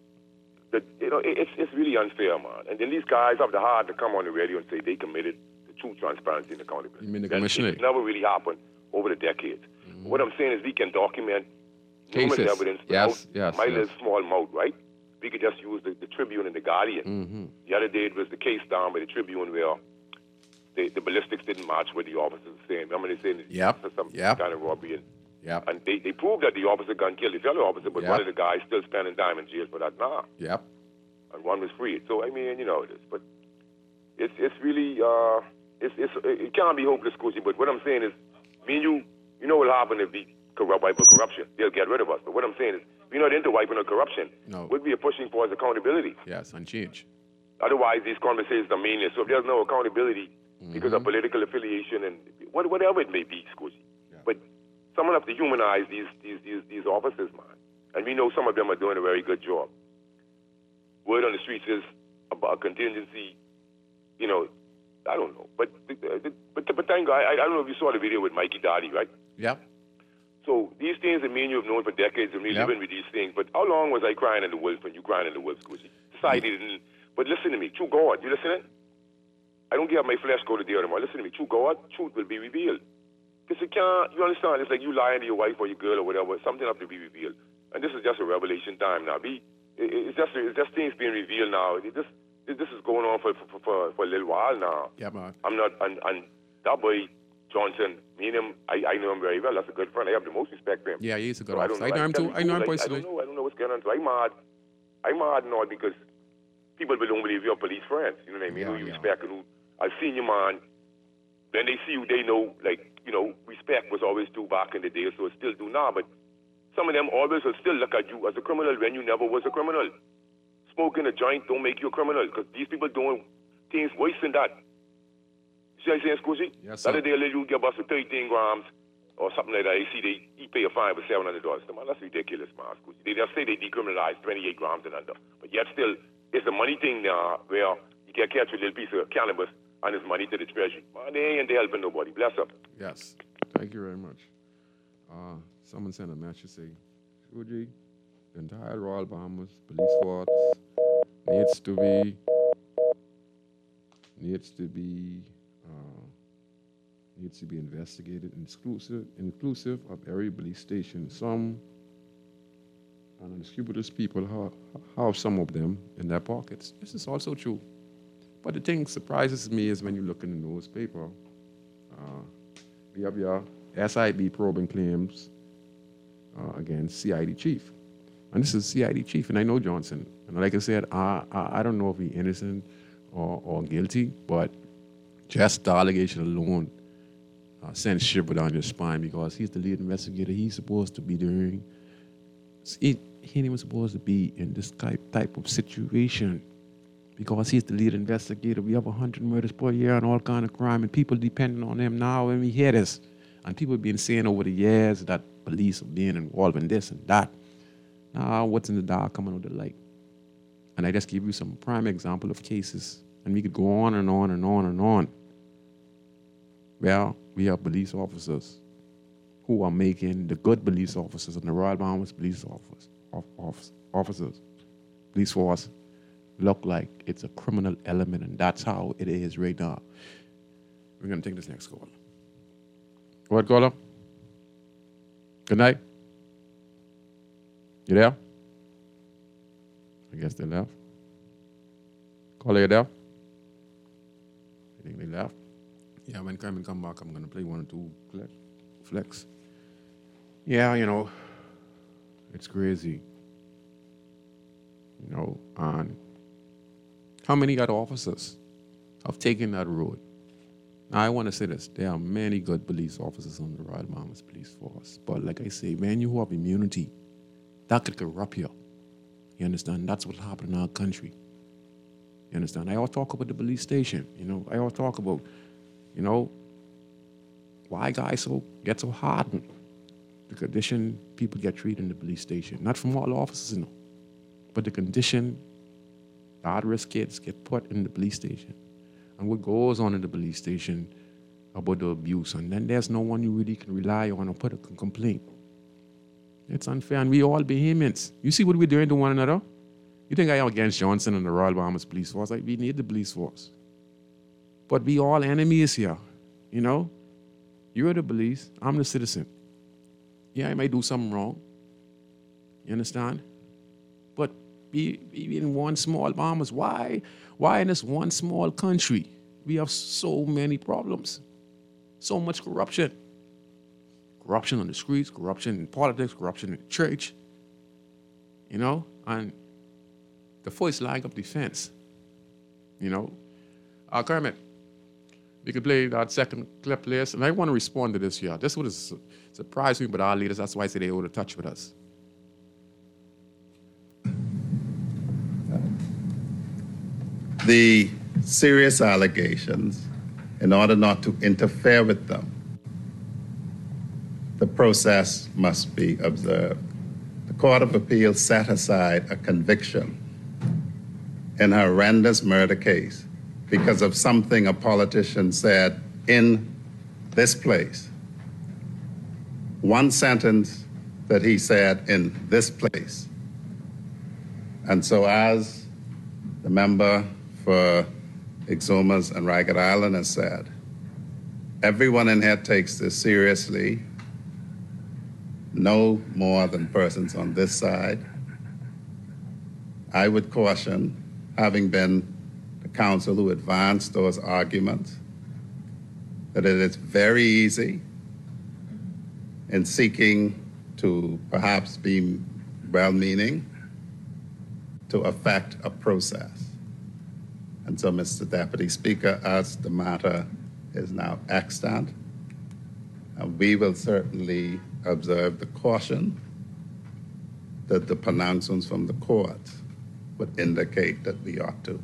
it's really unfair, man. And then these guys have the heart to come on the radio and say they committed the true transparency and accountability. You mean the commissioner? It never really happened over the decades. What I'm saying is we can document numerous evidence without my little small mouth, right? We could just use the Tribune and the Guardian. The other day it was the case down by the Tribune where the ballistics didn't match what the officers were saying. Remember they saying some kind of robbery. And they proved that the officer gun killed the fellow officer, but one of the guys still spending time in jail for that now. And one was freed. So, I mean, you know this. But it's really, it can't be hopeless, Coachy. But what I'm saying is, me and you know what will happen if we wipe out corruption. They'll get rid of us. But what I'm saying is, we're not into wiping out corruption. No. What we are pushing for is accountability. Yes, and change. Otherwise, these conversations are meaningless. So if there's no accountability because of political affiliation and whatever it may be, Squishy. But someone have to humanize these officers, man. And we know some of them are doing a very good job. Word on the streets is about contingency, you know, I don't know. But thank God, I don't know if you saw the video with Mikey Dottie, right? So these things that me and you have known for decades and we living with these things. But how long was I crying in the wolf and you crying in the wolf, Squishy? Society didn't. But listen to me, true God, you listening? I don't give up my flesh go to the other one. Listen to me, true God, truth will be revealed. Because you understand, it's like you lying to your wife or your girl or whatever, something have to be revealed. And this is just a revelation time now. It's just things being revealed now. This this is going on for a little while now. Yeah, man. I'm not, and that boy Johnson, me and him, I know him very well. That's a good friend. I have the most respect for him. Yeah, he's a good So officer. I know him too. I know him personally. I don't know what's going on. So I'm mad and all because people don't believe you're police friends. You know what I mean? Yeah, Who you yeah. respect and who I've seen you, man. When they see you, they know, like, you know, respect was always due back in the day, so it still do now. But some of them always will still look at you as a criminal when you never was a criminal. Smoking a joint don't make you a criminal because these people doing things worse than that. See what I'm saying, Scusi? Yes, The sir. other day, you get busted 13 grams or something like that. You see, he pay a fine for $700. Man, that's ridiculous, man, Scusi. They just say they decriminalize 28 grams and under. But yet still, it's a money thing now where you can catch a little piece of cannabis and it's money to the treasury. Man, they ain't helping nobody. Bless up. Yes. Thank you very much. Someone sent a message saying, Shuji, the entire Royal Bahamas police force needs to be investigated, inclusive of every police station. Some unscrupulous people have some of them in their pockets. This is also true. But the thing surprises me is when you look in the newspaper, we have your SIB probing claims against CID chief. And this is CID chief, and I know Johnson. And like I said, I don't know if he's innocent or guilty, but just the allegation alone sends shiver down your spine because he's the lead investigator. He's supposed to be doing. He ain't even supposed to be in this type of situation because he's the lead investigator. We have 100 murders per year and all kind of crime, and people depending on him now. And we hear this, and people have been saying over the years that police are being involved in this and that. Now, what's in the dark coming out of the light? And I just give you some prime example of cases, and we could go on and on and on and on. Well, we have police officers who are making the good police officers and the Royal Bahamas police officers, police force, look like it's a criminal element, and that's how it is right now. We're going to take this next call. What, caller? Good night. You there? I guess they left. Caller, you there? I think they left. Yeah, when Carmen come back, I'm going to play one or two flex. Yeah, you know, it's crazy. You know, and how many other officers have taken that road? Now, I want to say this. There are many good police officers on the Royal Bahamas Police Force. But like I say, when you have immunity, that could corrupt you. You understand? That's what happened in our country. You understand? I always talk about the police station. You know, I always talk about, you know, why guys get so hardened. The condition people get treated in the police station. Not from all officers, you know, but the condition the at-risk kids get put in the police station. And what goes on in the police station about the abuse. And then there's no one you really can rely on or put a complaint. It's unfair, and we all Bahamians. You see what we're doing to one another? You think I am against Johnson and the Royal Bahamas Police Force? Like, we need the police force. But we all enemies here, you know? You're the police, I'm the citizen. Yeah, I might do something wrong. You understand? But we in one small Bahamas. Why in this one small country we have so many problems? So much corruption. Corruption on the streets, corruption in politics, corruption in the church. You know? And the first line of defense. You know? Kermit, we could play that second clip, please. And I want to respond to this here. This would surprise me, but our leaders, that's why I say they ought to touch with us. The serious allegations, in order not to interfere with them, the process must be observed. The Court of Appeal set aside a conviction in a horrendous murder case because of something a politician said in this place. One sentence that he said in this place. And so as the member for Exumas and Ragged Island has said, everyone in here takes this seriously, no more than persons on this side. I would caution, having been the counsel who advanced those arguments, that it is very easy in seeking to perhaps be well-meaning to affect a process. And so, Mr. Deputy Speaker, as the matter is now extant, we will certainly observe the caution that the pronouncements from the court would indicate that we ought to.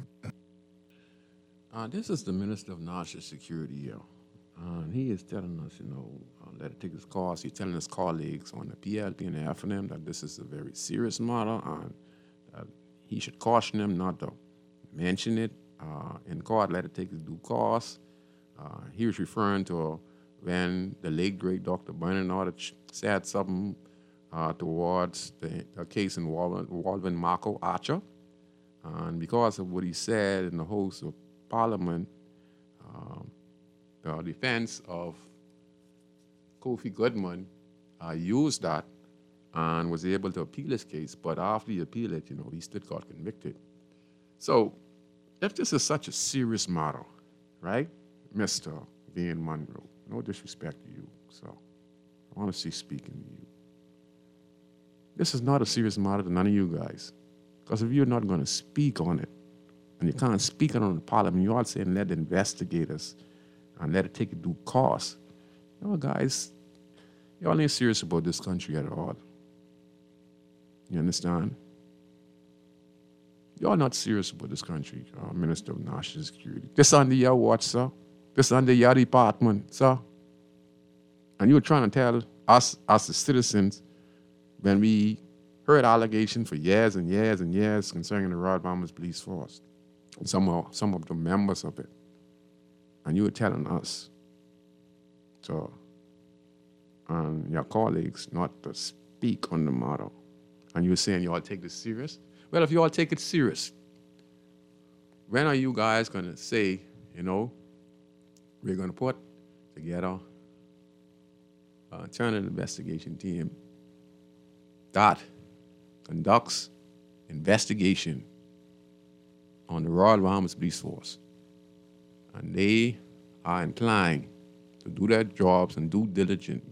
This is the Minister of National Security here. He is telling us, let it take its course. He's telling his colleagues on the PLP and the FNM that this is a very serious matter and that he should caution them not to mention it in court, let it take its due course. He was referring to when the late, great Dr. Bernard said something towards the case involving Marco Archer. And because of what he said in the House of Parliament, the defense of Kofi Goodman used that and was able to appeal his case. But after he appealed it, he still got convicted. So if this is such a serious matter, right, Mr. Van Monroe, no disrespect to you, so honestly speaking to you, this is not a serious matter to none of you guys. Because if you're not going to speak on it, and you can't speak on it in Parliament, you're all saying let the investigators and let it take a due course. Guys, y'all ain't serious about this country at all. You understand? Y'all not serious about this country, Minister of National Security. This under your watch, sir. This under your department, sir. And you're trying to tell us, as the citizens, when we heard allegations for years and years and years concerning the Royal Bahamas Police Force, and some of the members of it, and you were telling us, so, and your colleagues not to speak on the matter, and you were saying you all take this serious? Well, if you all take it serious, when are you guys going to say, we're going to put together an internal investigation team that conducts investigation on the Royal Bahamas Police Force, and they are inclined to do their jobs and due diligence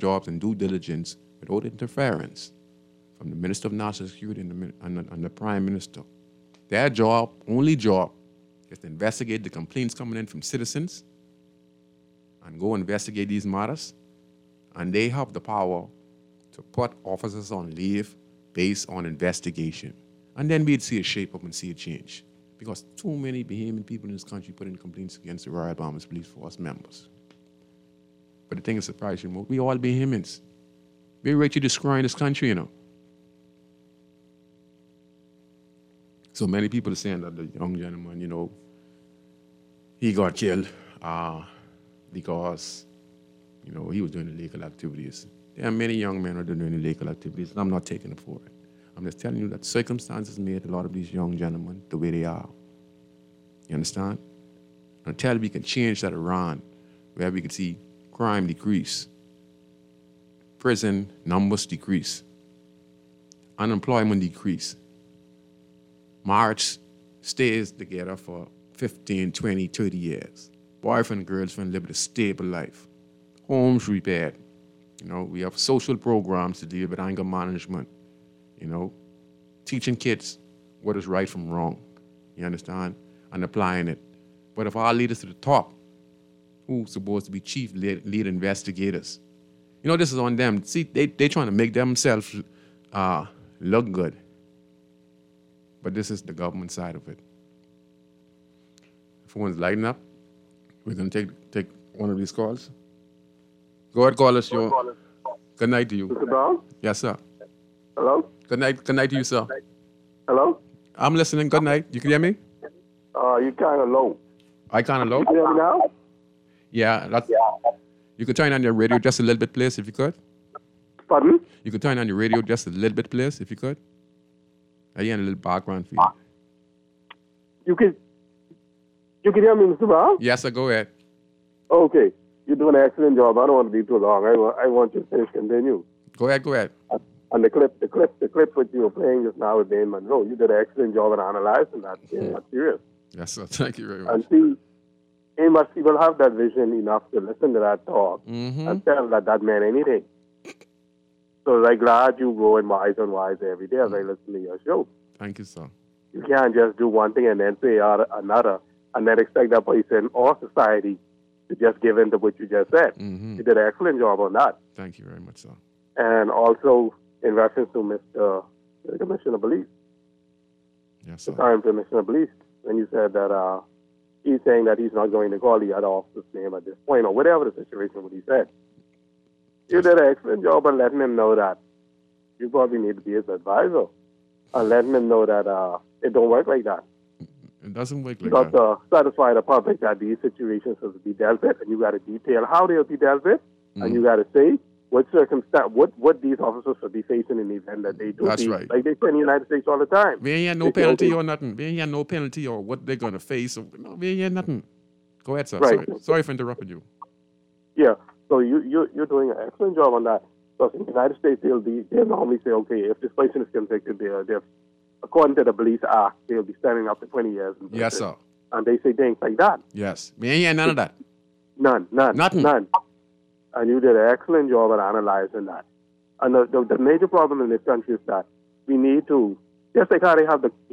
without interference from the Minister of National Security and the Prime Minister. Their only job, is to investigate the complaints coming in from citizens and go investigate these matters, and they have the power to put officers on leave based on investigation. And then we'd see a shape up and see a change. Because too many Bahamian people in this country put in complaints against the Royal Bahamas Police Force members. But the thing that surprised you most, we all Bahamians. We're ready to destroy this country, So many people are saying that the young gentleman, he got killed because, he was doing illegal activities. There are many young men who are doing illegal activities, and I'm not taking it for it. I'm just telling you that circumstances made a lot of these young gentlemen the way they are. You understand? Until we can change that around, where we can see crime decrease, prison numbers decrease, unemployment decrease, marriage stays together for 15, 20, 30 years, boyfriend and girlfriend live a stable life, homes repaired. We have social programs to deal with anger management, teaching kids what is right from wrong, you understand, and applying it. But if our leaders to the top, who's supposed to be chief lead investigators, this is on them. See, they trying to make themselves look good. But this is the government side of it. Phone's lighting up. We're going to take one of these calls. Go ahead, call us. Good night to you. Mr. Brown? Yes, sir. Hello? Good night to you, sir. Hello? I'm listening. Good night. You can hear me? You're kind of low. I kind of low? You can hear me now? Yeah. You could turn on your radio just a little bit, please, if you could. Pardon? You could turn on your radio just a little bit, please, if you could. I hear a little background feed. You can hear me, Mr. Brown? Yes, sir. Go ahead. Okay. You're doing an excellent job. I don't want to be too long. I want you to finish. Continue. Go ahead. And the clip which you were playing just now with Dane Monroe, you did an excellent job at analyzing that. That's serious. Yes, sir. Thank you very much. And see, he must even have that vision enough to listen to that talk Mm-hmm. and tell that meant anything. So I'm glad you go in wise and wise every day as I listen to your show. Thank you, sir. You can't just do one thing and then say another and then expect that person or society to just give in to what you just said. Mm-hmm. You did an excellent job on that. Thank you very much, sir. And also in reference to Mr. the Commissioner of Police, Yes, the sir. current Commissioner of Police, when you said that he's saying that he's not going to call the other officer's name at this point or whatever the situation what he said. You did an excellent job of letting him know that you probably need to be his advisor and letting him know that it don't work like that. It doesn't work You like got that. to satisfy the public that these situations have to be dealt with, and you got to detail how they'll be dealt with, and you got to say what circumstance, what these officers will be facing in the event that they do. That's right. Like they say in the United States all the time. We ain't had no They say, penalty okay, or nothing. We ain't had no penalty or what they're going to face. No, we ain't had nothing. Go ahead, sir. Right. Sorry for interrupting you. Yeah. So you're doing an excellent job on that. Because in the United States, they'll normally say, okay, if this person is convicted, they're according to the Police Act, they'll be standing up to 20 years. In Yes, prison. sir. And they say things like that. Yes. We ain't had none of that. None. Nothing. None. And you did an excellent job at analyzing that. And the major problem in this country is that we need to, just like how they have the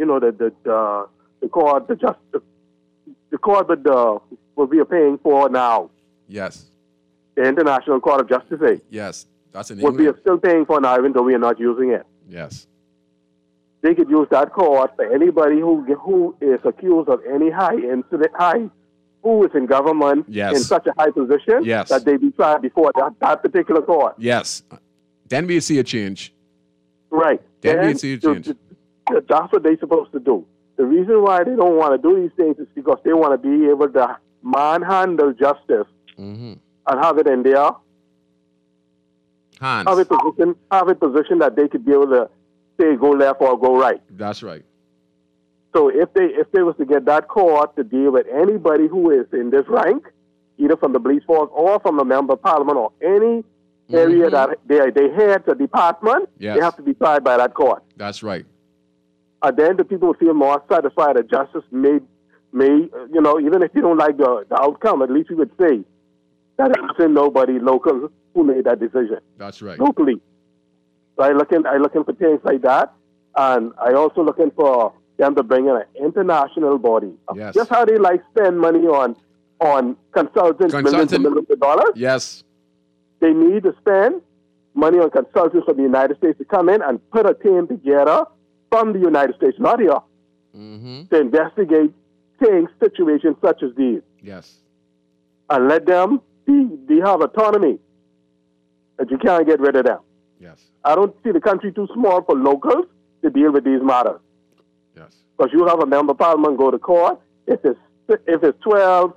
court, the court what we are paying for now, Yes. the International Court of Justice, Yes. That's in what we England. are still paying for now, even though we are not using it. Yes. They could use that court for anybody who is accused of any who is in government Yes. in such a high position Yes. that they be tried before that particular court. Yes. Then we see a change. Right. Then we see a change. That's what they're supposed to do. The reason why they don't want to do these things is because they want to be able to manhandle justice Mm-hmm. and have it in their Hands. have a position that they could be able to say go left or go right. That's right. So if they was to get that court to deal with anybody who is in this rank, either from the police force or from a member of parliament or any area that they head to department, Yes. they have to be tried by that court. That's right. And then the people will feel more satisfied that justice may even if you don't like the outcome, at least you would say that it wasn't nobody local who made that decision That's right. locally. So I looking for things like that, and I also looking for them to bring in an international body. Yes. Just how they like spend money on consultants, millions and millions of dollars. Yes. They need to spend money on consultants from the United States to come in and put a team together from the United States, not here, to investigate things, situations such as these, Yes. and let them they have autonomy. That you can't get rid of them. Yes. I don't see the country too small for locals to deal with these matters. Yes. Because you have a member of parliament go to court. If it's 12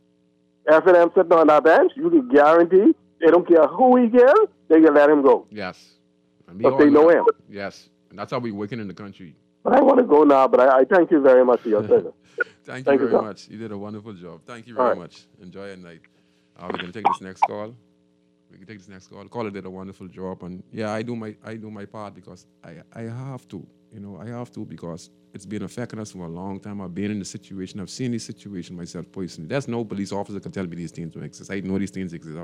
F&M sitting on that bench, you can guarantee they don't care who he kills, they can let him go. Yes. And we But all they know him. Yes. And that's how we working in the country. But I want to go now, but I thank you very much for your service. Thank Thank you you, very sir. much. You did a wonderful job. Thank you All very right. much. Enjoy your night. We're gonna take this next call. We can take this next call. Caller did a wonderful job, and yeah, I do my part because I have to. I have to because it's been affecting us for a long time. I've been in the situation. I've seen this situation myself personally. There's no police officer can tell me these things don't exist. I know these things exist.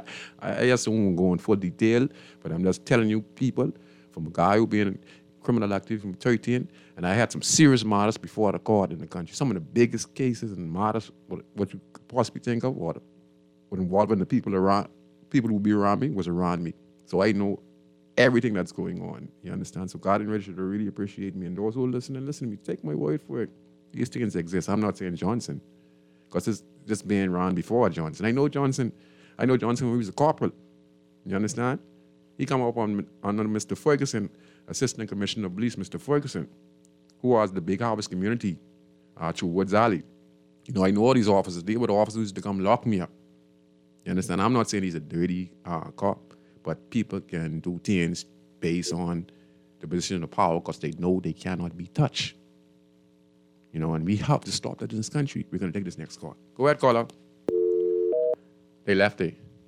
I just won't go in full detail, but I'm just telling you, people, from a guy who been in criminal activity from 13, and I had some serious matters before the court in the country. Some of the biggest cases and matters, what you could possibly think of, what involving the people who be around me was around me. So I know everything that's going on. You understand? So God and Richard really appreciate me. And those who listen to me, take my word for it. These things exist. I'm not saying Johnson, because it's just been around before Johnson. I know Johnson when he was a corporal. You understand? He come up on Mr. Ferguson, Assistant Commissioner of Police, Mr. Ferguson, who was the Big Harvest community through Woods Alley. I know all these officers. They were the officers who used to come lock me up. You understand? I'm not saying he's a dirty cop, but people can do things based on the position of power because they know they cannot be touched. And we have to stop that in this country. We're going to take this next call. Go ahead, caller. They left,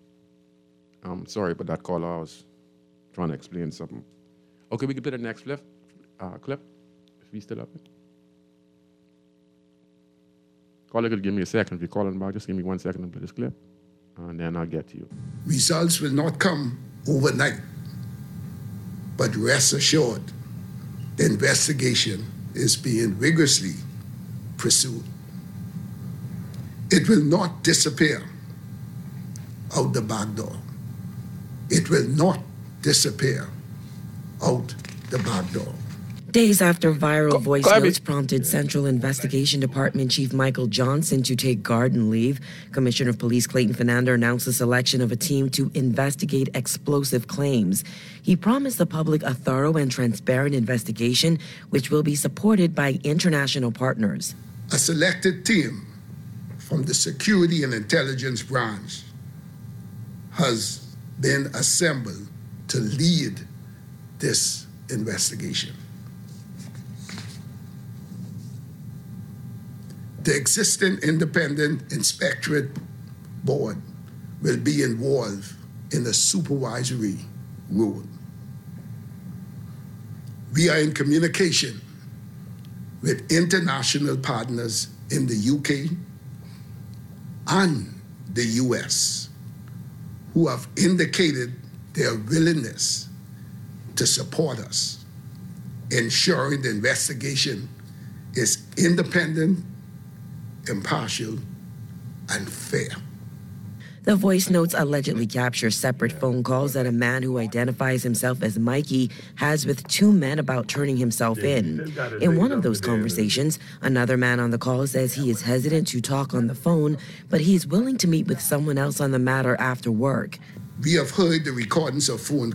I'm sorry, but that caller, I was trying to explain something. Okay, we can play the next clip, if we still up. Caller could give me a second. If you're calling back, just give me 1 second to play this clip, and then I'll get to you. Results will not come overnight, but rest assured, the investigation is being vigorously pursued. It will not disappear out the back door. It will not disappear out the back door. Days after viral voice notes prompted Central Investigation Department Chief Michael Johnson to take garden leave, Commissioner of Police Clayton Fernander announced the selection of a team to investigate explosive claims. He promised the public a thorough and transparent investigation, which will be supported by international partners. A selected team from the Security and Intelligence Branch has been assembled to lead this investigation. The existing independent inspectorate board will be involved in the supervisory role. We are in communication with international partners in the UK and the US who have indicated their willingness to support us, ensuring the investigation is independent, impartial, and fair. The voice notes allegedly capture separate phone calls that a man who identifies himself as Mikey has with two men about turning himself in. In one of those conversations, another man on the call says he is hesitant to talk on the phone, but he is willing to meet with someone else on the matter after work. We have heard the recordings of phone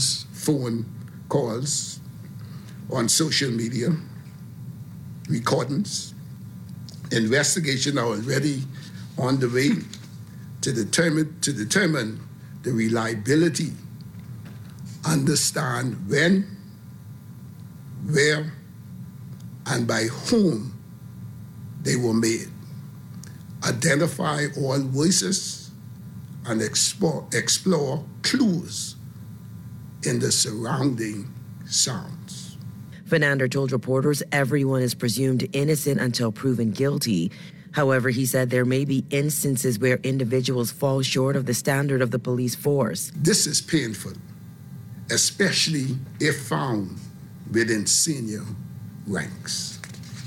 calls on social media, recordings. Investigation are already on the way to determine the reliability, understand when, where, and by whom they were made, identify all voices, and explore clues in the surrounding sounds. Fernander told reporters everyone is presumed innocent until proven guilty. However, he said there may be instances where individuals fall short of the standard of the police force. This is painful, especially if found within senior ranks.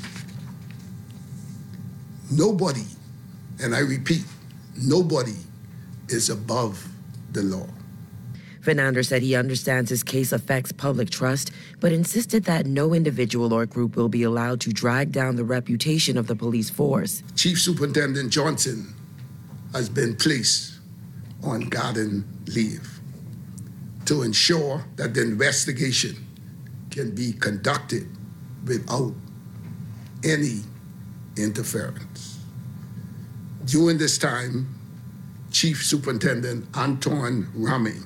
Nobody, and I repeat, nobody is above the law. Fernander said he understands his case affects public trust, but insisted that no individual or group will be allowed to drag down the reputation of the police force. Chief Superintendent Johnson has been placed on garden leave to ensure that the investigation can be conducted without any interference. During this time, Chief Superintendent Anton Ramin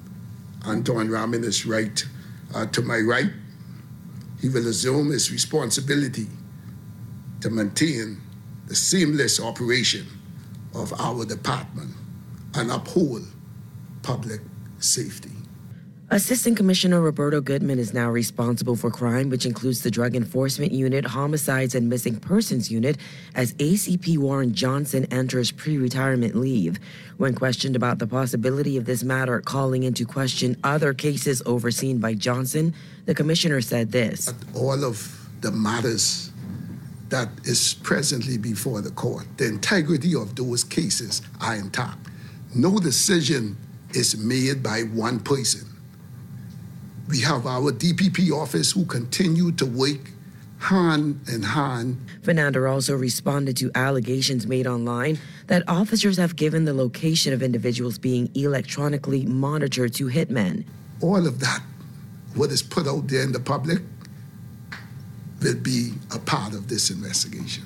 is right to my right. He will assume his responsibility to maintain the seamless operation of our department and uphold public safety. Assistant Commissioner Roberto Goodman is now responsible for crime, which includes the Drug Enforcement Unit, Homicides and Missing Persons Unit, as ACP Warren Johnson enters pre-retirement leave. When questioned about the possibility of this matter calling into question other cases overseen by Johnson, the commissioner said this. All of the matters that is presently before the court, the integrity of those cases are intact. No decision is made by one person. We have our DPP office who continue to work hand in hand. Fernander also responded to allegations made online that officers have given the location of individuals being electronically monitored to hitmen. All of that, what is put out there in the public, will be a part of this investigation.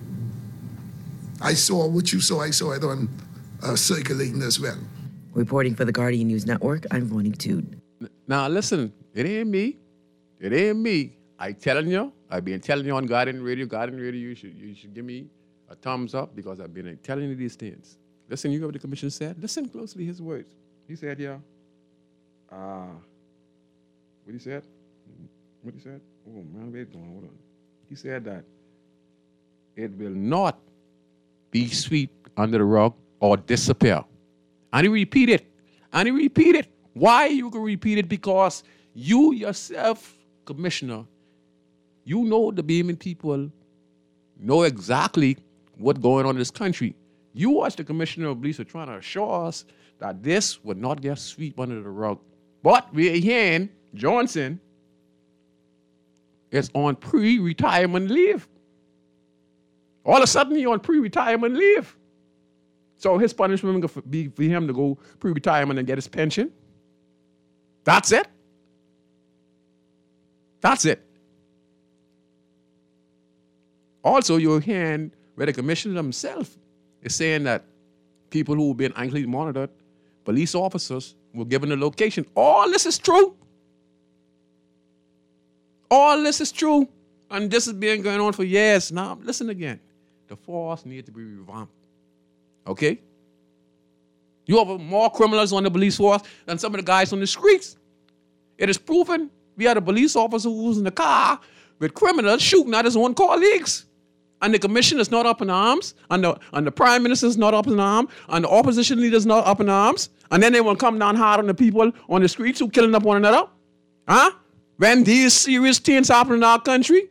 I saw what you saw. I saw it on circulating as well. Reporting for the Guardian News Network, I'm Voni Tood. Now, listen, it ain't me. It ain't me. I telling you, I've been telling you on Guardian Radio, you should give me a thumbs up because I've been telling you these things. Listen, you know what the commissioner said? Listen closely his words. He said, what he said? What he said? Oh, man, wait, hold on. He said that it will not be swept under the rug or disappear. And he repeat it. And he repeat it. Why you can repeat it? Because you yourself, Commissioner, you know the Bahamian people know exactly what's going on in this country. You as the Commissioner of Police are trying to assure us that this would not get swept under the rug. But we're hearing Johnson is on pre-retirement leave. All of a sudden, he's on pre-retirement leave. So his punishment will be for him to go pre-retirement and get his pension. That's it. That's it. Also, you're hearing where the commissioner himself is saying that people who have been anxiously monitored, police officers, were given a location. All this is true. All this is true. And this has been going on for years. Now, listen again. The force needs to be revamped. Okay? You have more criminals on the police force than some of the guys on the streets. It is proven. We had a police officer who was in the car with criminals shooting at his own colleagues. And the commissioner is not up in arms, and the prime minister is not up in arms, and the opposition leader is not up in arms, and then they will come down hard on the people on the streets who killing up one another? Huh? When these serious things happen in our country?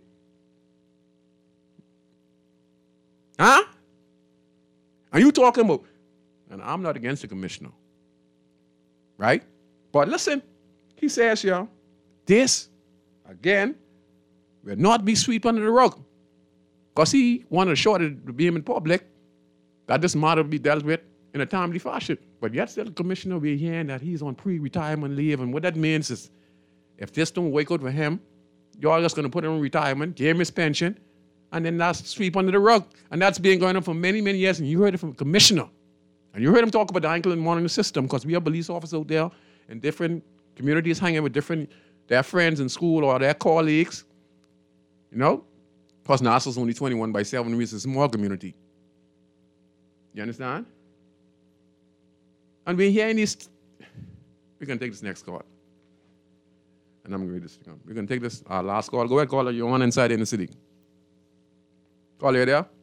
Huh? Are you talking about? And I'm not against the commissioner. Right? But listen, he says, y'all, this, again, will not be swept under the rug. Because he wanted to show the Bahamian public that this matter will be dealt with in a timely fashion. But yet still the commissioner, we're hearing that he's on pre-retirement leave. And what that means is, if this don't work out for him, you're just going to put him in retirement, give him his pension, and then that's sweep under the rug. And that's been going on for many, many years. And you heard it from the commissioner. And you heard him talk about the ankle and monitoring system, because we have police officers out there in different communities hanging with their friends in school or their colleagues. You know? Because Nassau's only 21 by 7, it's a small community. You understand? And we're hearing these. We're going to take this next call. And I'm going to read this. We're going to take this last call. Go ahead, caller. You're on Inside in the City. Caller, you there?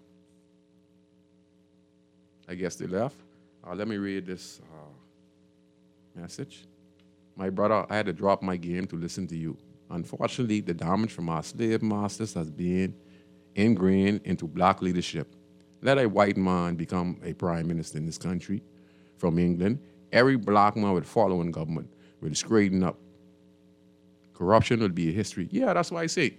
I guess they left. Let me read this message. My brother, I had to drop my game to listen to you. Unfortunately, the damage from our slave masters has been ingrained into black leadership. Let a white man become a prime minister in this country from England. Every black man would follow in government, will straighten up. Corruption would be a history. Yeah, that's why I say.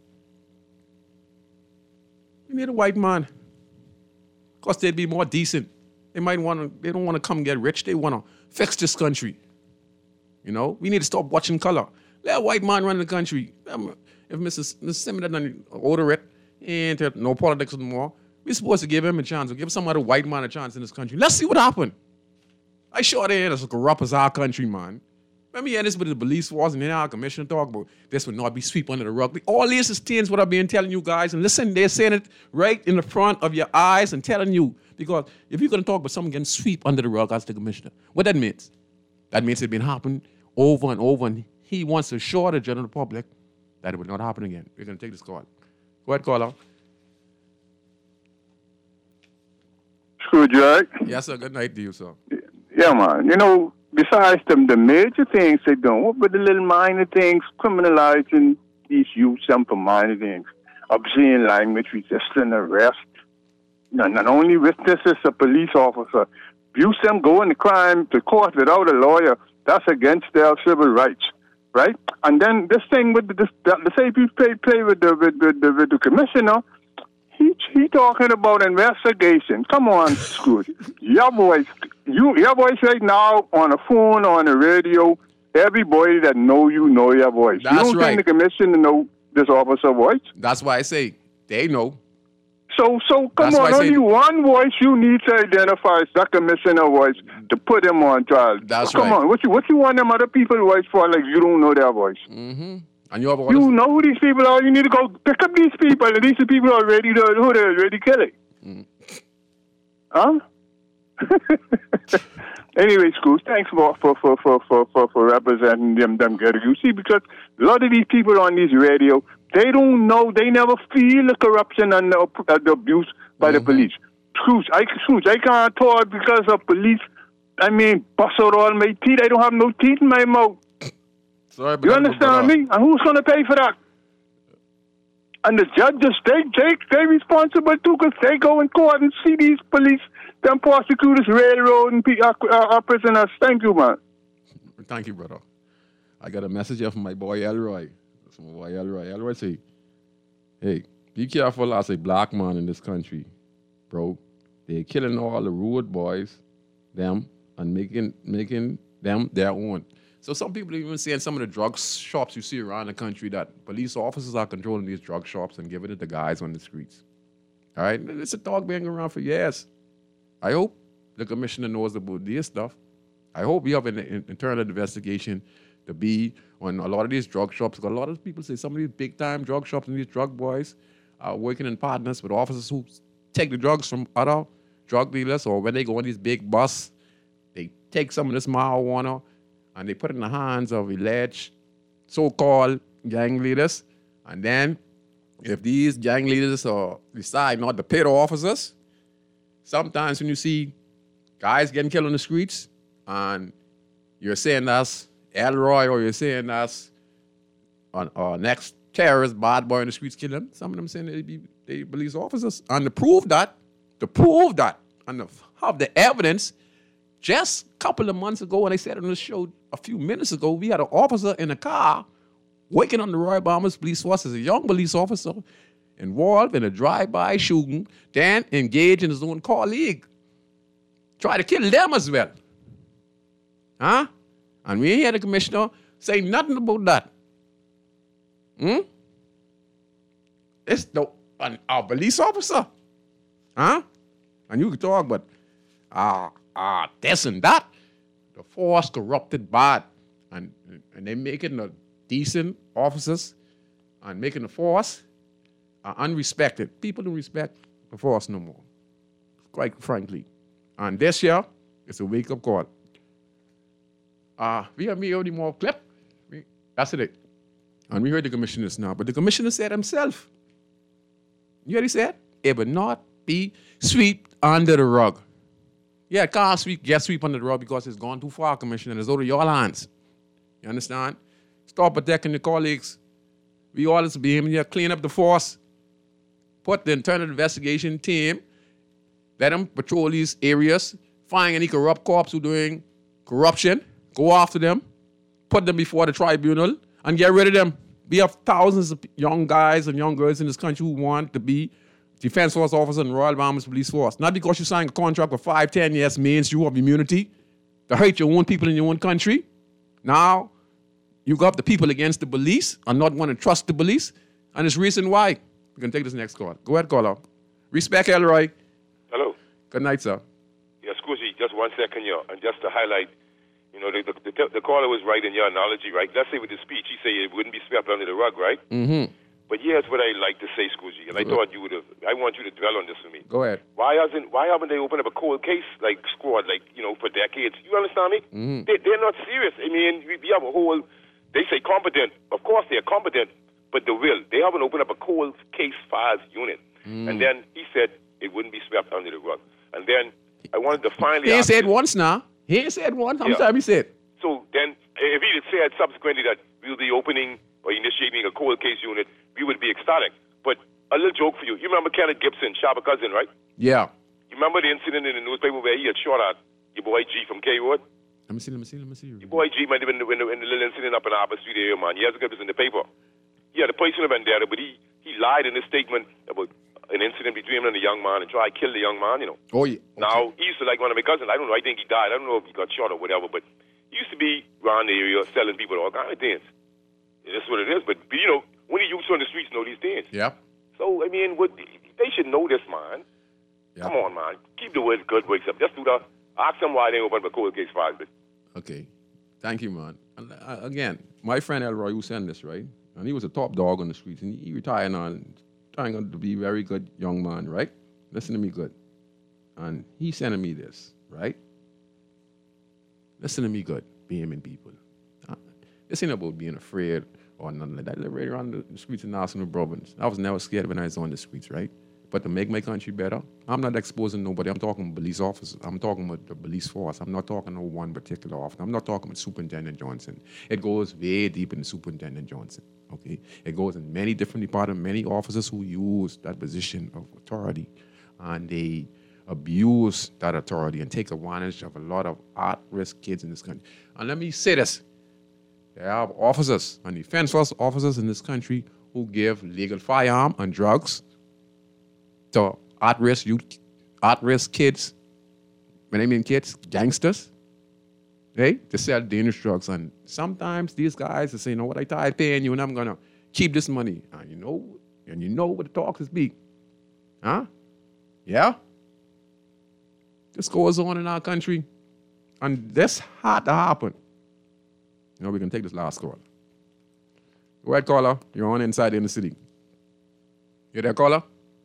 We need a white man. Because they'd be more decent. They don't want to come get rich. They want to fix this country. You know, we need to stop watching color. Let a white man run the country. If Mrs. Simmons doesn't order it, ain't no politics anymore, we're supposed to give him a chance. Give some other white man a chance in this country. Let's see what happens. I sure they ain't as corrupt as our country, man. Let me hear this with the police force and then our commissioner talk about this would not be swept under the rug. All this is things what I've been telling you guys. And listen, they're saying it right in the front of your eyes and telling you. Because if you're going to talk about someone getting swept under the rug as the commissioner, what that means? That means it's been happening over and over. And he wants to assure the general public that it would not happen again. We're going to take this call. Go ahead, caller. Screwjack. Yes, sir. Good night to you, sir. Yeah, man. You know, besides the major things they do, what about the little minor things, criminalizing these youths and for minor things, obscene language, resisting arrest, not only witnesses, a police officer, abuse them, go into crime to court without a lawyer, that's against their civil rights, right? And then this thing with the say you play with the commissioner, he talking about investigation. Come on, Scrooge. Your voice right now on the phone, on the radio, everybody that know your voice. That's you don't right. think the commissioner know this officer voice? That's why I say they know. So come on, only one voice you need to identify is that commissioner voice to put him on trial. That's Come right. on, what you want them other people's voice for? Like you don't know their voice. Mm-hmm. And you know who these people are. You need to go pick up these people. And these people are ready to who they're ready to kill it. Huh? Anyway, schools, thanks for representing them good. You see, because a lot of these people on this radio, they don't know, they never feel the corruption and the abuse by the police. Scrooge, I can't talk because of police. Bust out all my teeth. I don't have no teeth in my mouth. Sorry, but you understand me? And who's going to pay for that? And the judges, they responsible too, because they go in court and see these police, them prosecutors, railroad, and our prisoners. Thank you, man. Thank you, brother. I got a message here from my boy Elroy. That's my boy Elroy. Elroy say, hey, be careful as a black man in this country, bro. They're killing all the road boys, them, and making them their own. So some people even saying some of the drug shops you see around the country that police officers are controlling these drug shops and giving it to guys on the streets. All right? It's a talk been going around for years. I hope the commissioner knows about this stuff. I hope we have an internal investigation to be on a lot of these drug shops. Because a lot of people say some of these big-time drug shops and these drug boys are working in partners with officers who take the drugs from other drug dealers, or when they go on these big buses, they take some of this marijuana and they put it in the hands of alleged so-called gang leaders. And then if these gang leaders decide not to pay the officers, sometimes when you see guys getting killed on the streets and you're saying that's Elroy or you're saying that's next terrorist bad boy on the streets killing, some of them saying they police officers. And to prove that, and to have the evidence, just a couple of months ago, when I said on the show a few minutes ago, we had an officer in a car working on the Royal Bahamas Police Force as a young police officer involved in a drive-by shooting, then engaged in his own colleague. Try to kill them as well. Huh? And we ain't hear the commissioner say nothing about that. It's our police officer. Huh? And you can talk about this and that. The force corrupted bad. And they're making the decent officers and making the force unrespected. People don't respect the force no more, quite frankly. And this year, it's a wake-up call. We have any more clip? That's it. And we heard the commissioners now. But the commissioner said himself, you heard he said? It would not be swept under the rug. Yeah, it can't get swept under the rug because it's gone too far, Commissioner. It's out of your hands. You understand? Stop protecting your colleagues. We all is be here, clean up the force. Put the internal investigation team. Let them patrol these areas. Find any corrupt cops who doing corruption. Go after them. Put them before the tribunal and get rid of them. We have thousands of young guys and young girls in this country who want to be Defense Force officers in Royal Bahamas Police Force. Not because you signed a contract for 5-10 years means you have immunity to hurt your own people in your own country. Now, you got the people against the police and not want to trust the police. And it's reason why. We're going to take this next call. Go ahead, caller. Respect, Elroy. Hello. Good night, sir. Yeah, Squishy, just 1 second here. And just to highlight, the caller was right in your analogy, right? Let's say with the speech, he said it wouldn't be swept under the rug, right? Mm-hmm. But here's what I like to say, Squishy, and I thought you would have. I want you to dwell on this for me. Go ahead. Why haven't they opened up a cold case squad for decades? You understand me? Mm-hmm. They're not serious. I mean, we have a whole. They say competent. Of course they're competent, but the will. They haven't opened up a cold case files unit. And then he said it wouldn't be swept under the rug. And then I wanted to finally. He ain't said once now. He ain't said once. How many times he said? So then, if he had said subsequently that we'll be opening or initiating a cold case unit, we would be ecstatic. But a little joke for you. You remember Kenneth Gibson, Shabba cousin, right? Yeah. You remember the incident in the newspaper where he had shot at your boy G from K-Wood? Let me see. Your boy G might have been in the little incident up in Arbor Street area, man. Years ago, it was in the paper. Yeah, the person have been there, but he lied in his statement about an incident between him and the young man and tried to kill the young man, Oh, yeah. Okay. Now, he used to like one of my cousins. I don't know. I think he died. I don't know if he got shot or whatever, but he used to be around the area selling people all kind of things. That's what it is. But, when you on the streets know these things. Yeah. So, I mean, they should know this, man. Yep. Come on, man. Keep the good wakes up. Just do that. Ask them why they open up a cold case file. Okay. Thank you, man. And, again, my friend Elroy who sent this, right? And he was a top dog on the streets. And he retired now and trying to be a very good young man, right? Listen to me good. And he sending me this, right? Listen to me good, BMN people. This ain't about being afraid or nothing like that. I live right around the streets in National Province. I was never scared when I was on the streets, right? But to make my country better, I'm not exposing nobody. I'm talking police officers. I'm talking about the police force. I'm not talking about one particular officer. I'm not talking about Superintendent Johnson. It goes way deep into Superintendent Johnson, okay? It goes in many different departments, many officers who use that position of authority, and they abuse that authority and take advantage of a lot of at-risk kids in this country. And let me say this. There are officers and defense force officers in this country who give legal firearm and drugs to at-risk youth, at-risk kids. When I mean kids, gangsters, to sell dangerous drugs. And sometimes these guys say, you know what, I tired paying you and I'm going to keep this money. And you know what the talks be. Huh? Yeah? This goes on in our country. And this had to happen. You know, we can take this last call. Go ahead, caller. You're on Inside in the City. You there, caller?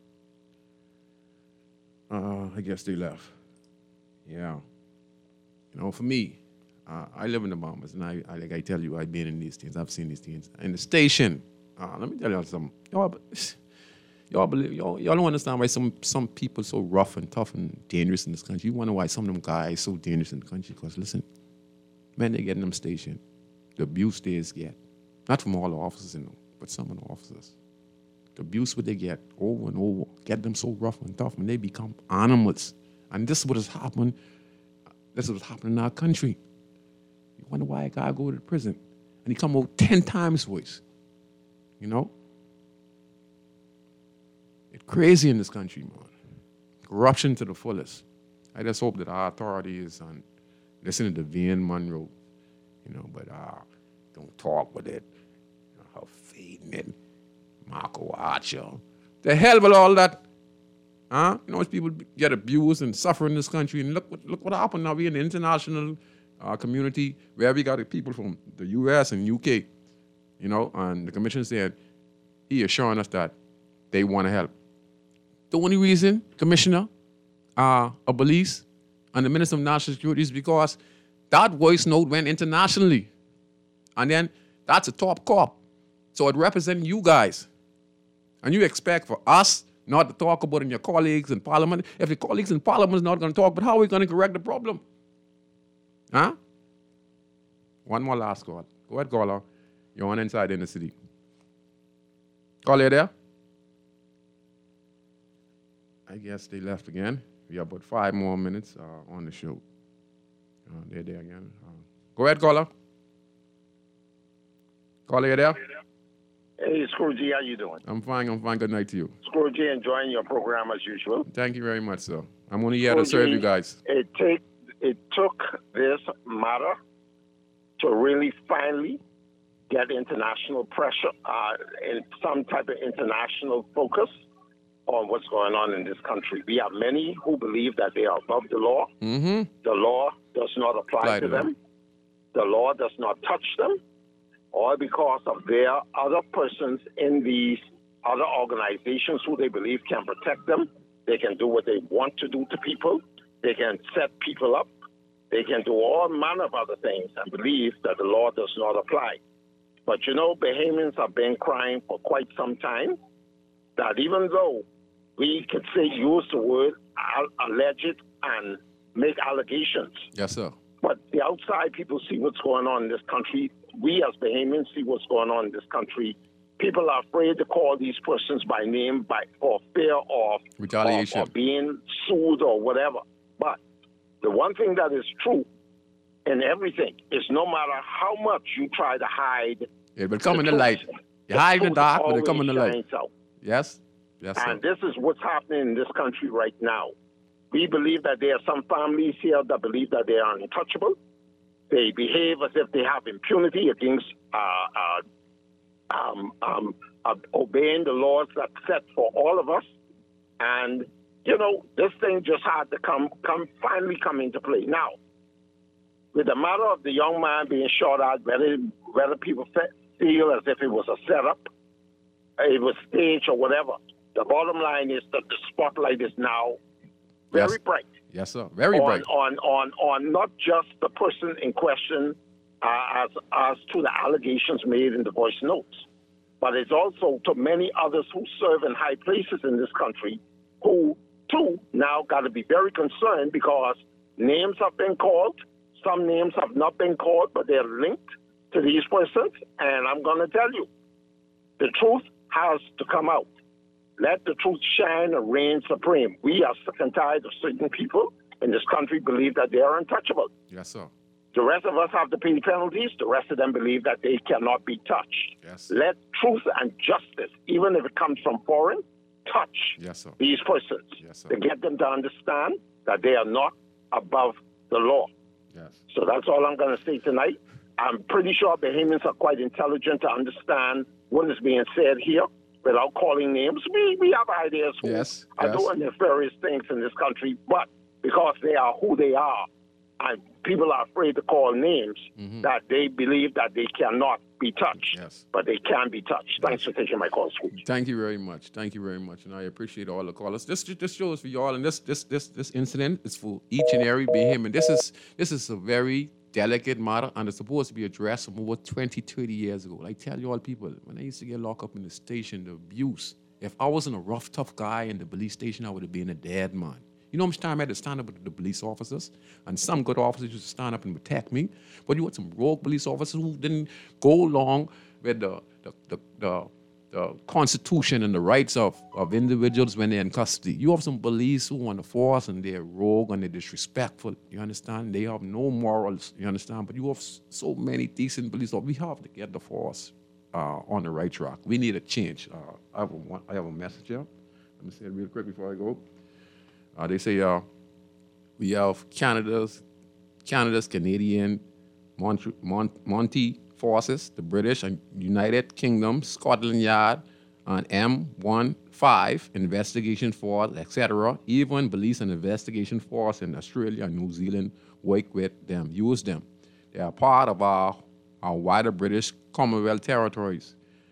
I guess they left. Yeah. You know, for me, I live in the Bahamas, and I like I tell you, I've been in these things. I've seen these things. In the station, let me tell you something. Y'all don't understand why some people so rough and tough and dangerous in this country. You wonder why some of them guys so dangerous in the country. Because listen, when they get in them station, the abuse they get, not from all the officers, but some of the officers. The abuse what they get over and over, get them so rough and tough, and they become animals. And this is what has happened. This is what's happening in our country. You wonder why a guy go to prison and he come out 10 times worse. You know? It's crazy in this country, man. Corruption to the fullest. I just hope that our authorities and listen to Vivian Monroe, but don't talk with it. Her fading it. Marco Archer. The hell with all that. Huh? People get abused and suffer in this country. And look what happened now. We're in the international community where we got people from the U.S. and U.K., and the commission said, he is showing us that they want to help. The only reason, Commissioner, of Police and the Minister of National Security is because that voice note went internationally. And then that's a top cop. So it represents you guys. And you expect for us not to talk about it in your colleagues in Parliament. If your colleagues in Parliament is not going to talk, but how are we going to correct the problem? Huh? One more last call. Go ahead, caller. You're on Inside in the City. Caller, you there? I guess they left again. We have about 5 more minutes on the show. They're there again. Go ahead, caller. Caller, you there? Hey, Scrooge, how you doing? I'm fine. Good night to you. Scrooge, enjoying your program as usual. Thank you very much, sir. I'm only here to serve you guys. It took this matter to really finally get international pressure and some type of international focus on what's going on in this country. We have many who believe that they are above the law. Mm-hmm. The law does not apply to them. The law does not touch them. All because of their other persons in these other organizations who they believe can protect them. They can do what they want to do to people. They can set people up. They can do all manner of other things and believe that the law does not apply. But Bahamians have been crying for quite some time that even though we could use the word alleged and make allegations. Yes, sir. But the outside people see what's going on in this country. We as Bahamians see what's going on in this country. People are afraid to call these persons by name for fear of retaliation, or being sued or whatever. But the one thing that is true in everything is no matter how much you try to hide, it will come in the light. You hide in the dark, but it come in the light. Yes, yes, sir. And this is what's happening in this country right now. We believe that there are some families here that believe that they are untouchable. They behave as if they have impunity against obeying the laws that's set for all of us. And, this thing just had to finally come into play. Now, with the matter of the young man being shot at, whether people feel as if it was a setup, it was staged or whatever, the bottom line is that the spotlight is now very bright. Yes, sir. Very bright. On not just the person in question as to the allegations made in the voice notes, but it's also to many others who serve in high places in this country who, too, now got to be very concerned because names have been called. Some names have not been called, but they're linked to these persons. And I'm going to tell you, the truth has to come out. Let the truth shine and reign supreme. We are sick and tired of certain people in this country believe that they are untouchable. Yes, sir. The rest of us have to pay penalties. The rest of them believe that they cannot be touched. Yes. Let truth and justice, even if it comes from foreign, touch these persons to get them to understand that they are not above the law. Yes. So that's all I'm going to say tonight. I'm pretty sure Bahamians are quite intelligent to understand what is being said here without calling names. We have ideas who are doing nefarious things in this country, but because they are who they are, and people are afraid to call names, that they believe that they cannot be touched, but they can be touched. Thanks for taking my call, Sweet. Thank you very much. Thank you very much, and I appreciate all the callers. This shows for y'all, and this incident is for each and every Bahamian. This is a very delicate matter, and it's supposed to be addressed from over 20, 30 years ago. I tell you all people, when I used to get locked up in the station, the abuse, if I wasn't a rough, tough guy in the police station, I would have been a dead man. You know how much time I had to stand up with the police officers? And some good officers used to stand up and protect me. But you had some rogue police officers who didn't go along with the constitution and the rights of individuals when they're in custody. You have some police who on the force and they're rogue and they're disrespectful. You understand? They have no morals. You understand? But you have so many decent police officers. We have to get the force on the right track. We need a change. I have a message here. Let me say it real quick before I go. They say we have Canada's Canadian Mounted Forces, the British and United Kingdom, Scotland Yard, and M15 investigation force, etc. Even police and investigation force in Australia and New Zealand work with them, use them. They are part of our wider British Commonwealth territories.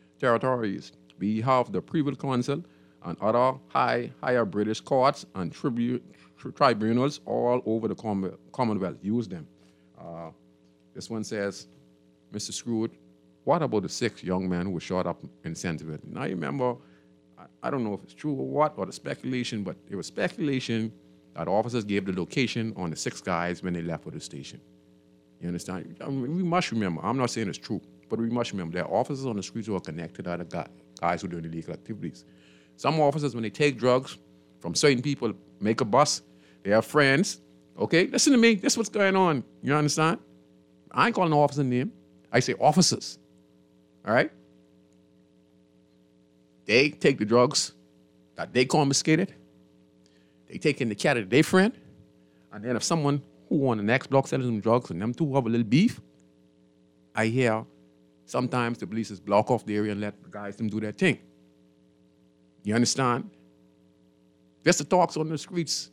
We have the Privy Council and other higher British courts and tribunals all over the Commonwealth. Use them. This one says, Mr. Scrooge, what about the 6 young men who were shot up in Centerville? Now, you remember, I don't know if it's true or what, or the speculation, but it was speculation that officers gave the location on the 6 guys when they left for the station. You understand? I mean, we must remember, I'm not saying it's true, but we must remember there are officers on the streets who are connected to other guys who are doing illegal activities. Some officers, when they take drugs from certain people, make a bus, they have friends. Okay, listen to me. This is what's going on. You understand? I ain't calling no officer name. I say officers. All right? They take the drugs that they confiscated. They take in the cat of their friend. And then if someone who on the next block selling them drugs and them two have a little beef, I hear sometimes the police just block off the area and let the guys them do their thing. You understand? That's the talks on the streets.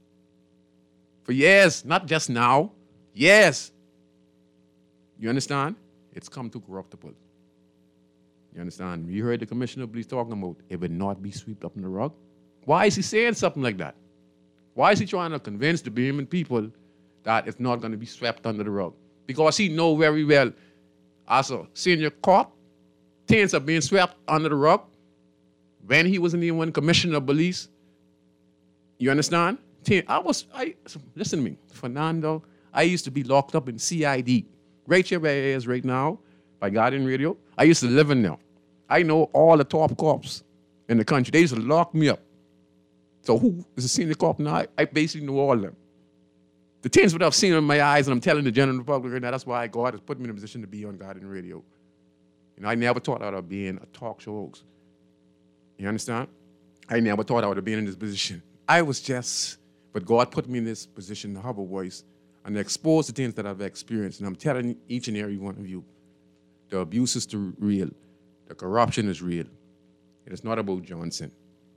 For years, not just now, years. You understand? It's come to corruptible. You understand? You heard the commissioner of police talking about it would not be swept up in the rug. Why is he saying something like that? Why is he trying to convince the Bahamian people that it's not going to be swept under the rug? Because he knows very well, as a senior cop, things are being swept under the rug. When he wasn't even commissioner of police, you understand? Listen to me, Fernando, I used to be locked up in CID, right here where I is right now, by Guardian Radio. I used to live in there. I know all the top cops in the country. They used to lock me up. So who is a senior cop now? I basically know all of them. The things that I've seen in my eyes, and I'm telling the general public right now, that's why God has put me in a position to be on Guardian Radio. You know, I never thought I would have been a talk show host. You understand? I never thought I would have been in this position. But God put me in this position to have a voice and expose the things that I've experienced. And I'm telling each and every one of you, the abuse is real. The corruption is real. It is not about Johnson.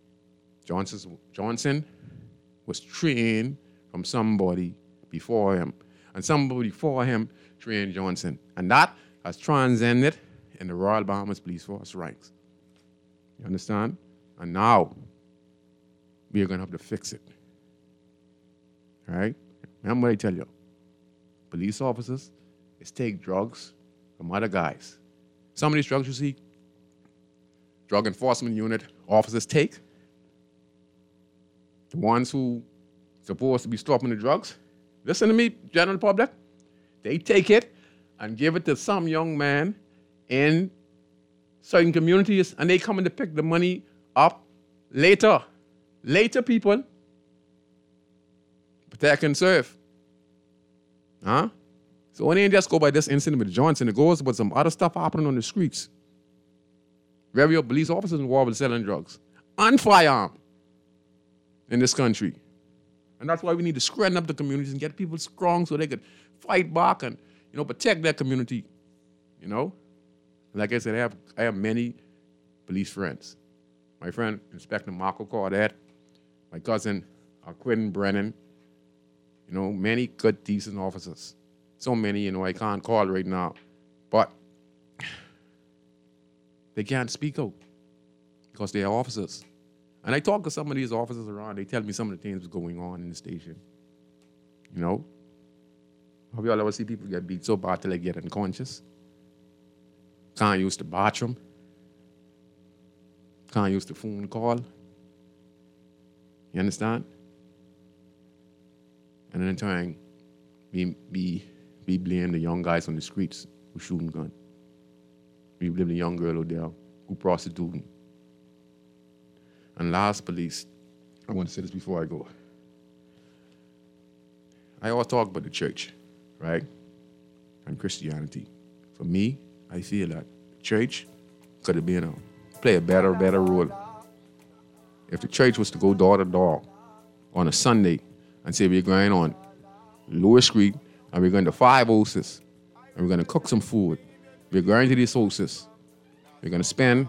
Johnson was trained from somebody before him. And somebody before him trained Johnson. And that has transcended in the Royal Bahamas Police Force ranks. You understand? And now, we are going to have to fix it. All right? Remember what I tell you. Police officers is take drugs from other guys. Some of these drugs you see, drug enforcement unit officers take, the ones who supposed to be stopping the drugs, listen to me, general public, they take it and give it to some young man in certain communities, and they come in to pick the money up later. Later, people. Protect and serve. Huh? So it ain't just go by this incident with Johnson. It goes with some other stuff happening on the streets. Very police officers involved with selling drugs and firearms in this country. And that's why we need to strengthen up the communities and get people strong so they could fight back and, protect their community. Like I said, I have many police friends. My friend, Inspector Marco Cordet, my cousin, Quentin Brennan, many good, decent officers. So many, I can't call right now. But they can't speak out because they are officers. And I talk to some of these officers around. They tell me some of the things that's going on in the station. Have you all ever see people get beat so bad till they get unconscious? Can't use the bathroom. Can't use the phone call. You understand? And then trying we blame the young guys on the streets who shooting guns. We blame the young girl out there who prostituting. And last, police, I want to say this before I go. I always talk about the church, right? And Christianity. For me, I feel that the church could have been play a better role. If the church was to go door to door on a Sunday and say we're going on Lower Street and we're going to 5 houses and we're going to cook some food. We're going to these houses. We're going to spend,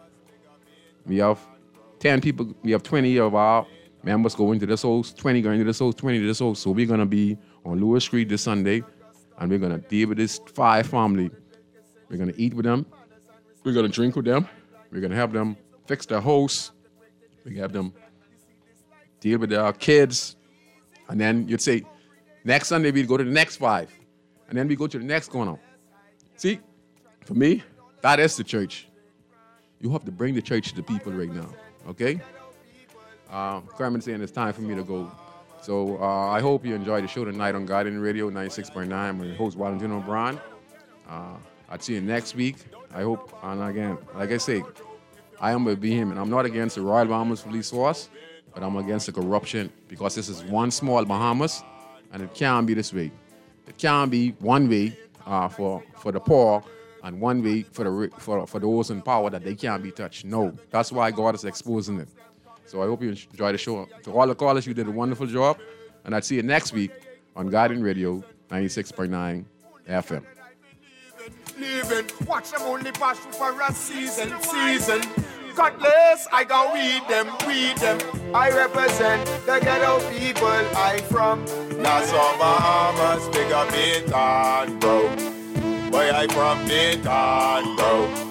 we have 10 people, we have 20 of our members going to this house, 20 going to this house, 20 to this house. So we're going to be on Lower Street this Sunday and we're going to deal with this 5 family. We're going to eat with them. We're going to drink with them. We're going to have them fix their house. We have them deal with their kids. And then you'd say, next Sunday we'd go to the next 5. And then we go to the next corner. See, for me, that is the church. You have to bring the church to the people right now, okay? Carmen's saying it's time for me to go. So I hope you enjoyed the show tonight on Guardian Radio 96.9. I'm your host, Valentino Brown. I'll see you next week. I hope, and again, like I say, I am a vehement. I'm not against the Royal Bahamas Police Force, but I'm against the corruption because this is one small Bahamas, and it can't be this way. It can't be one way for the poor and one way for those in power that they can't be touched. No, that's why God is exposing it. So I hope you enjoy the show. To all the callers, you did a wonderful job, and I'll see you next week on Guardian Radio 96.9 FM. Living, watch them only pass through for a season. Cutlass, I go weed them. I represent the ghetto people I from. Nassau, Bahamas, big up Bintan, bro. Where I from, Bintan, bro.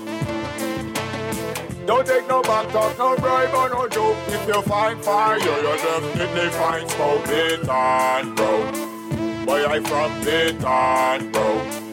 Don't take no back talk, no bribe or no joke. If you find fire, you'll definitely find smoke. Bintan, bro. Where I from, Bintan, bro.